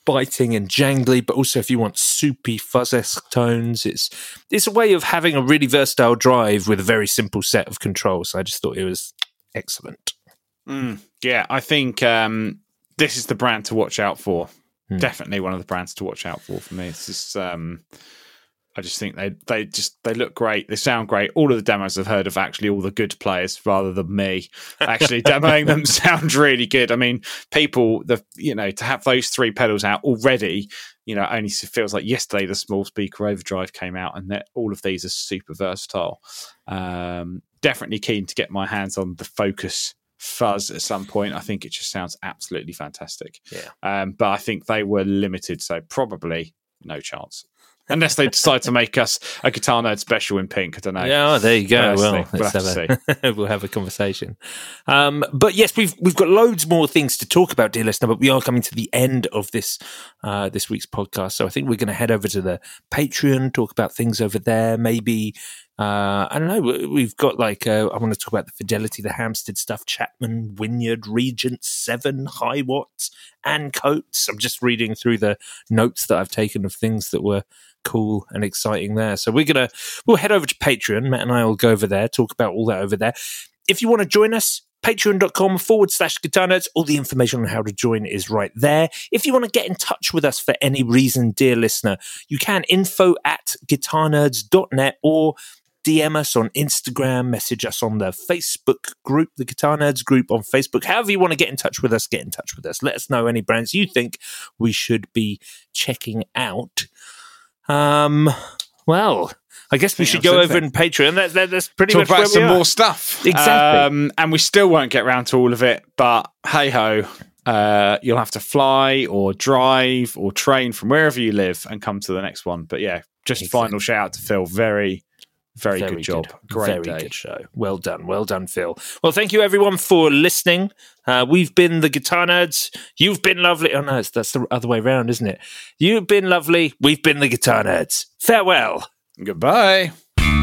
biting and jangly, but also if you want soupy fuzz-esque tones, it's a way of having a really versatile drive with a very simple set of controls. So I just thought it was excellent. Yeah, I think this is the brand to watch out for. Definitely one of the brands to watch out for me. It's just I just think they look great. They sound great. All of the demos I've heard of actually all the good players rather than me actually demoing them sound really good. I mean, people, to have those 3 pedals out already, only feels like yesterday the small speaker overdrive came out, and that all of these are super versatile. Definitely keen to get my hands on the Focus Fuzz at some point. I think it just sounds absolutely fantastic. Yeah. But I think they were limited, so probably no chance. Unless they decide to make us a Guitar Nerd special in pink. I don't know. Yeah, there you go. We'll have a conversation. But yes, we've got loads more things to talk about, dear listener, but we are coming to the end of this week's podcast. So I think we're going to head over to the Patreon, talk about things over there. Maybe, I don't know, we've got I want to talk about the Fidelity, the Hampstead stuff, Chapman, Wynyard, Regent 7, High Watts, and Coates. I'm just reading through the notes that I've taken of things that were cool and exciting there. So we'll head over to Patreon. Matt and I will go over there, talk about all that over there. If you want to join us, patreon.com/Guitar Nerds. All the information on how to join is right there. If you want to get in touch with us for any reason, dear listener, you can info@guitarnerds.net or DM us on Instagram, message us on the Facebook group, the Guitar Nerds group on Facebook. However you want to get in touch with us, get in touch with us. Let us know any brands you think we should be checking out. Well, I guess we should go over in Patreon. That's pretty much where we are. Talk about some more stuff. Exactly. And we still won't get around to all of it, but hey-ho, you'll have to fly or drive or train from wherever you live and come to the next one. But yeah, just final shout out to Phil. Very good job. Great day. Good show. Well done, Phil. Well, thank you everyone for listening. We've been the Guitar Nerds. You've been lovely. Oh no, that's the other way around, isn't it? You've been lovely. We've been the Guitar Nerds. Farewell. Goodbye.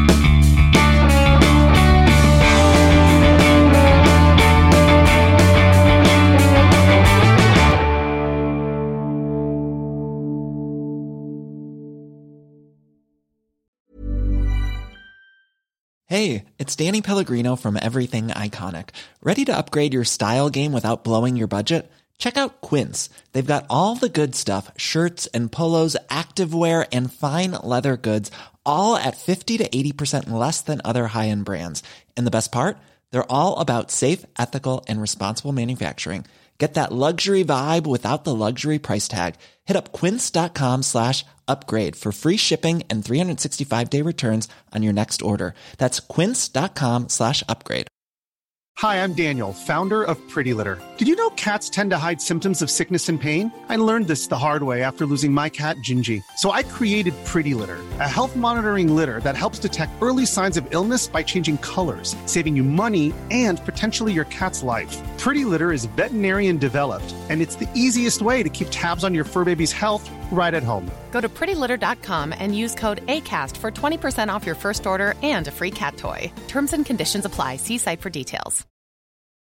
Hey, it's Danny Pellegrino from Everything Iconic. Ready to upgrade your style game without blowing your budget? Check out Quince. They've got all the good stuff, shirts and polos, activewear, and fine leather goods, all at 50 to 80% less than other high-end brands. And the best part? They're all about safe, ethical, and responsible manufacturing. Get that luxury vibe without the luxury price tag. Hit up quince.com/upgrade for free shipping and 365-day returns on your next order. That's quince.com/upgrade. Hi, I'm Daniel, founder of Pretty Litter. Did you know cats tend to hide symptoms of sickness and pain? I learned this the hard way after losing my cat, Gingy. So I created Pretty Litter, a health monitoring litter that helps detect early signs of illness by changing colors, saving you money and potentially your cat's life. Pretty Litter is veterinarian developed, and it's the easiest way to keep tabs on your fur baby's health right at home. Go to prettylitter.com and use code ACAST for 20% off your first order and a free cat toy. Terms and conditions apply. See site for details.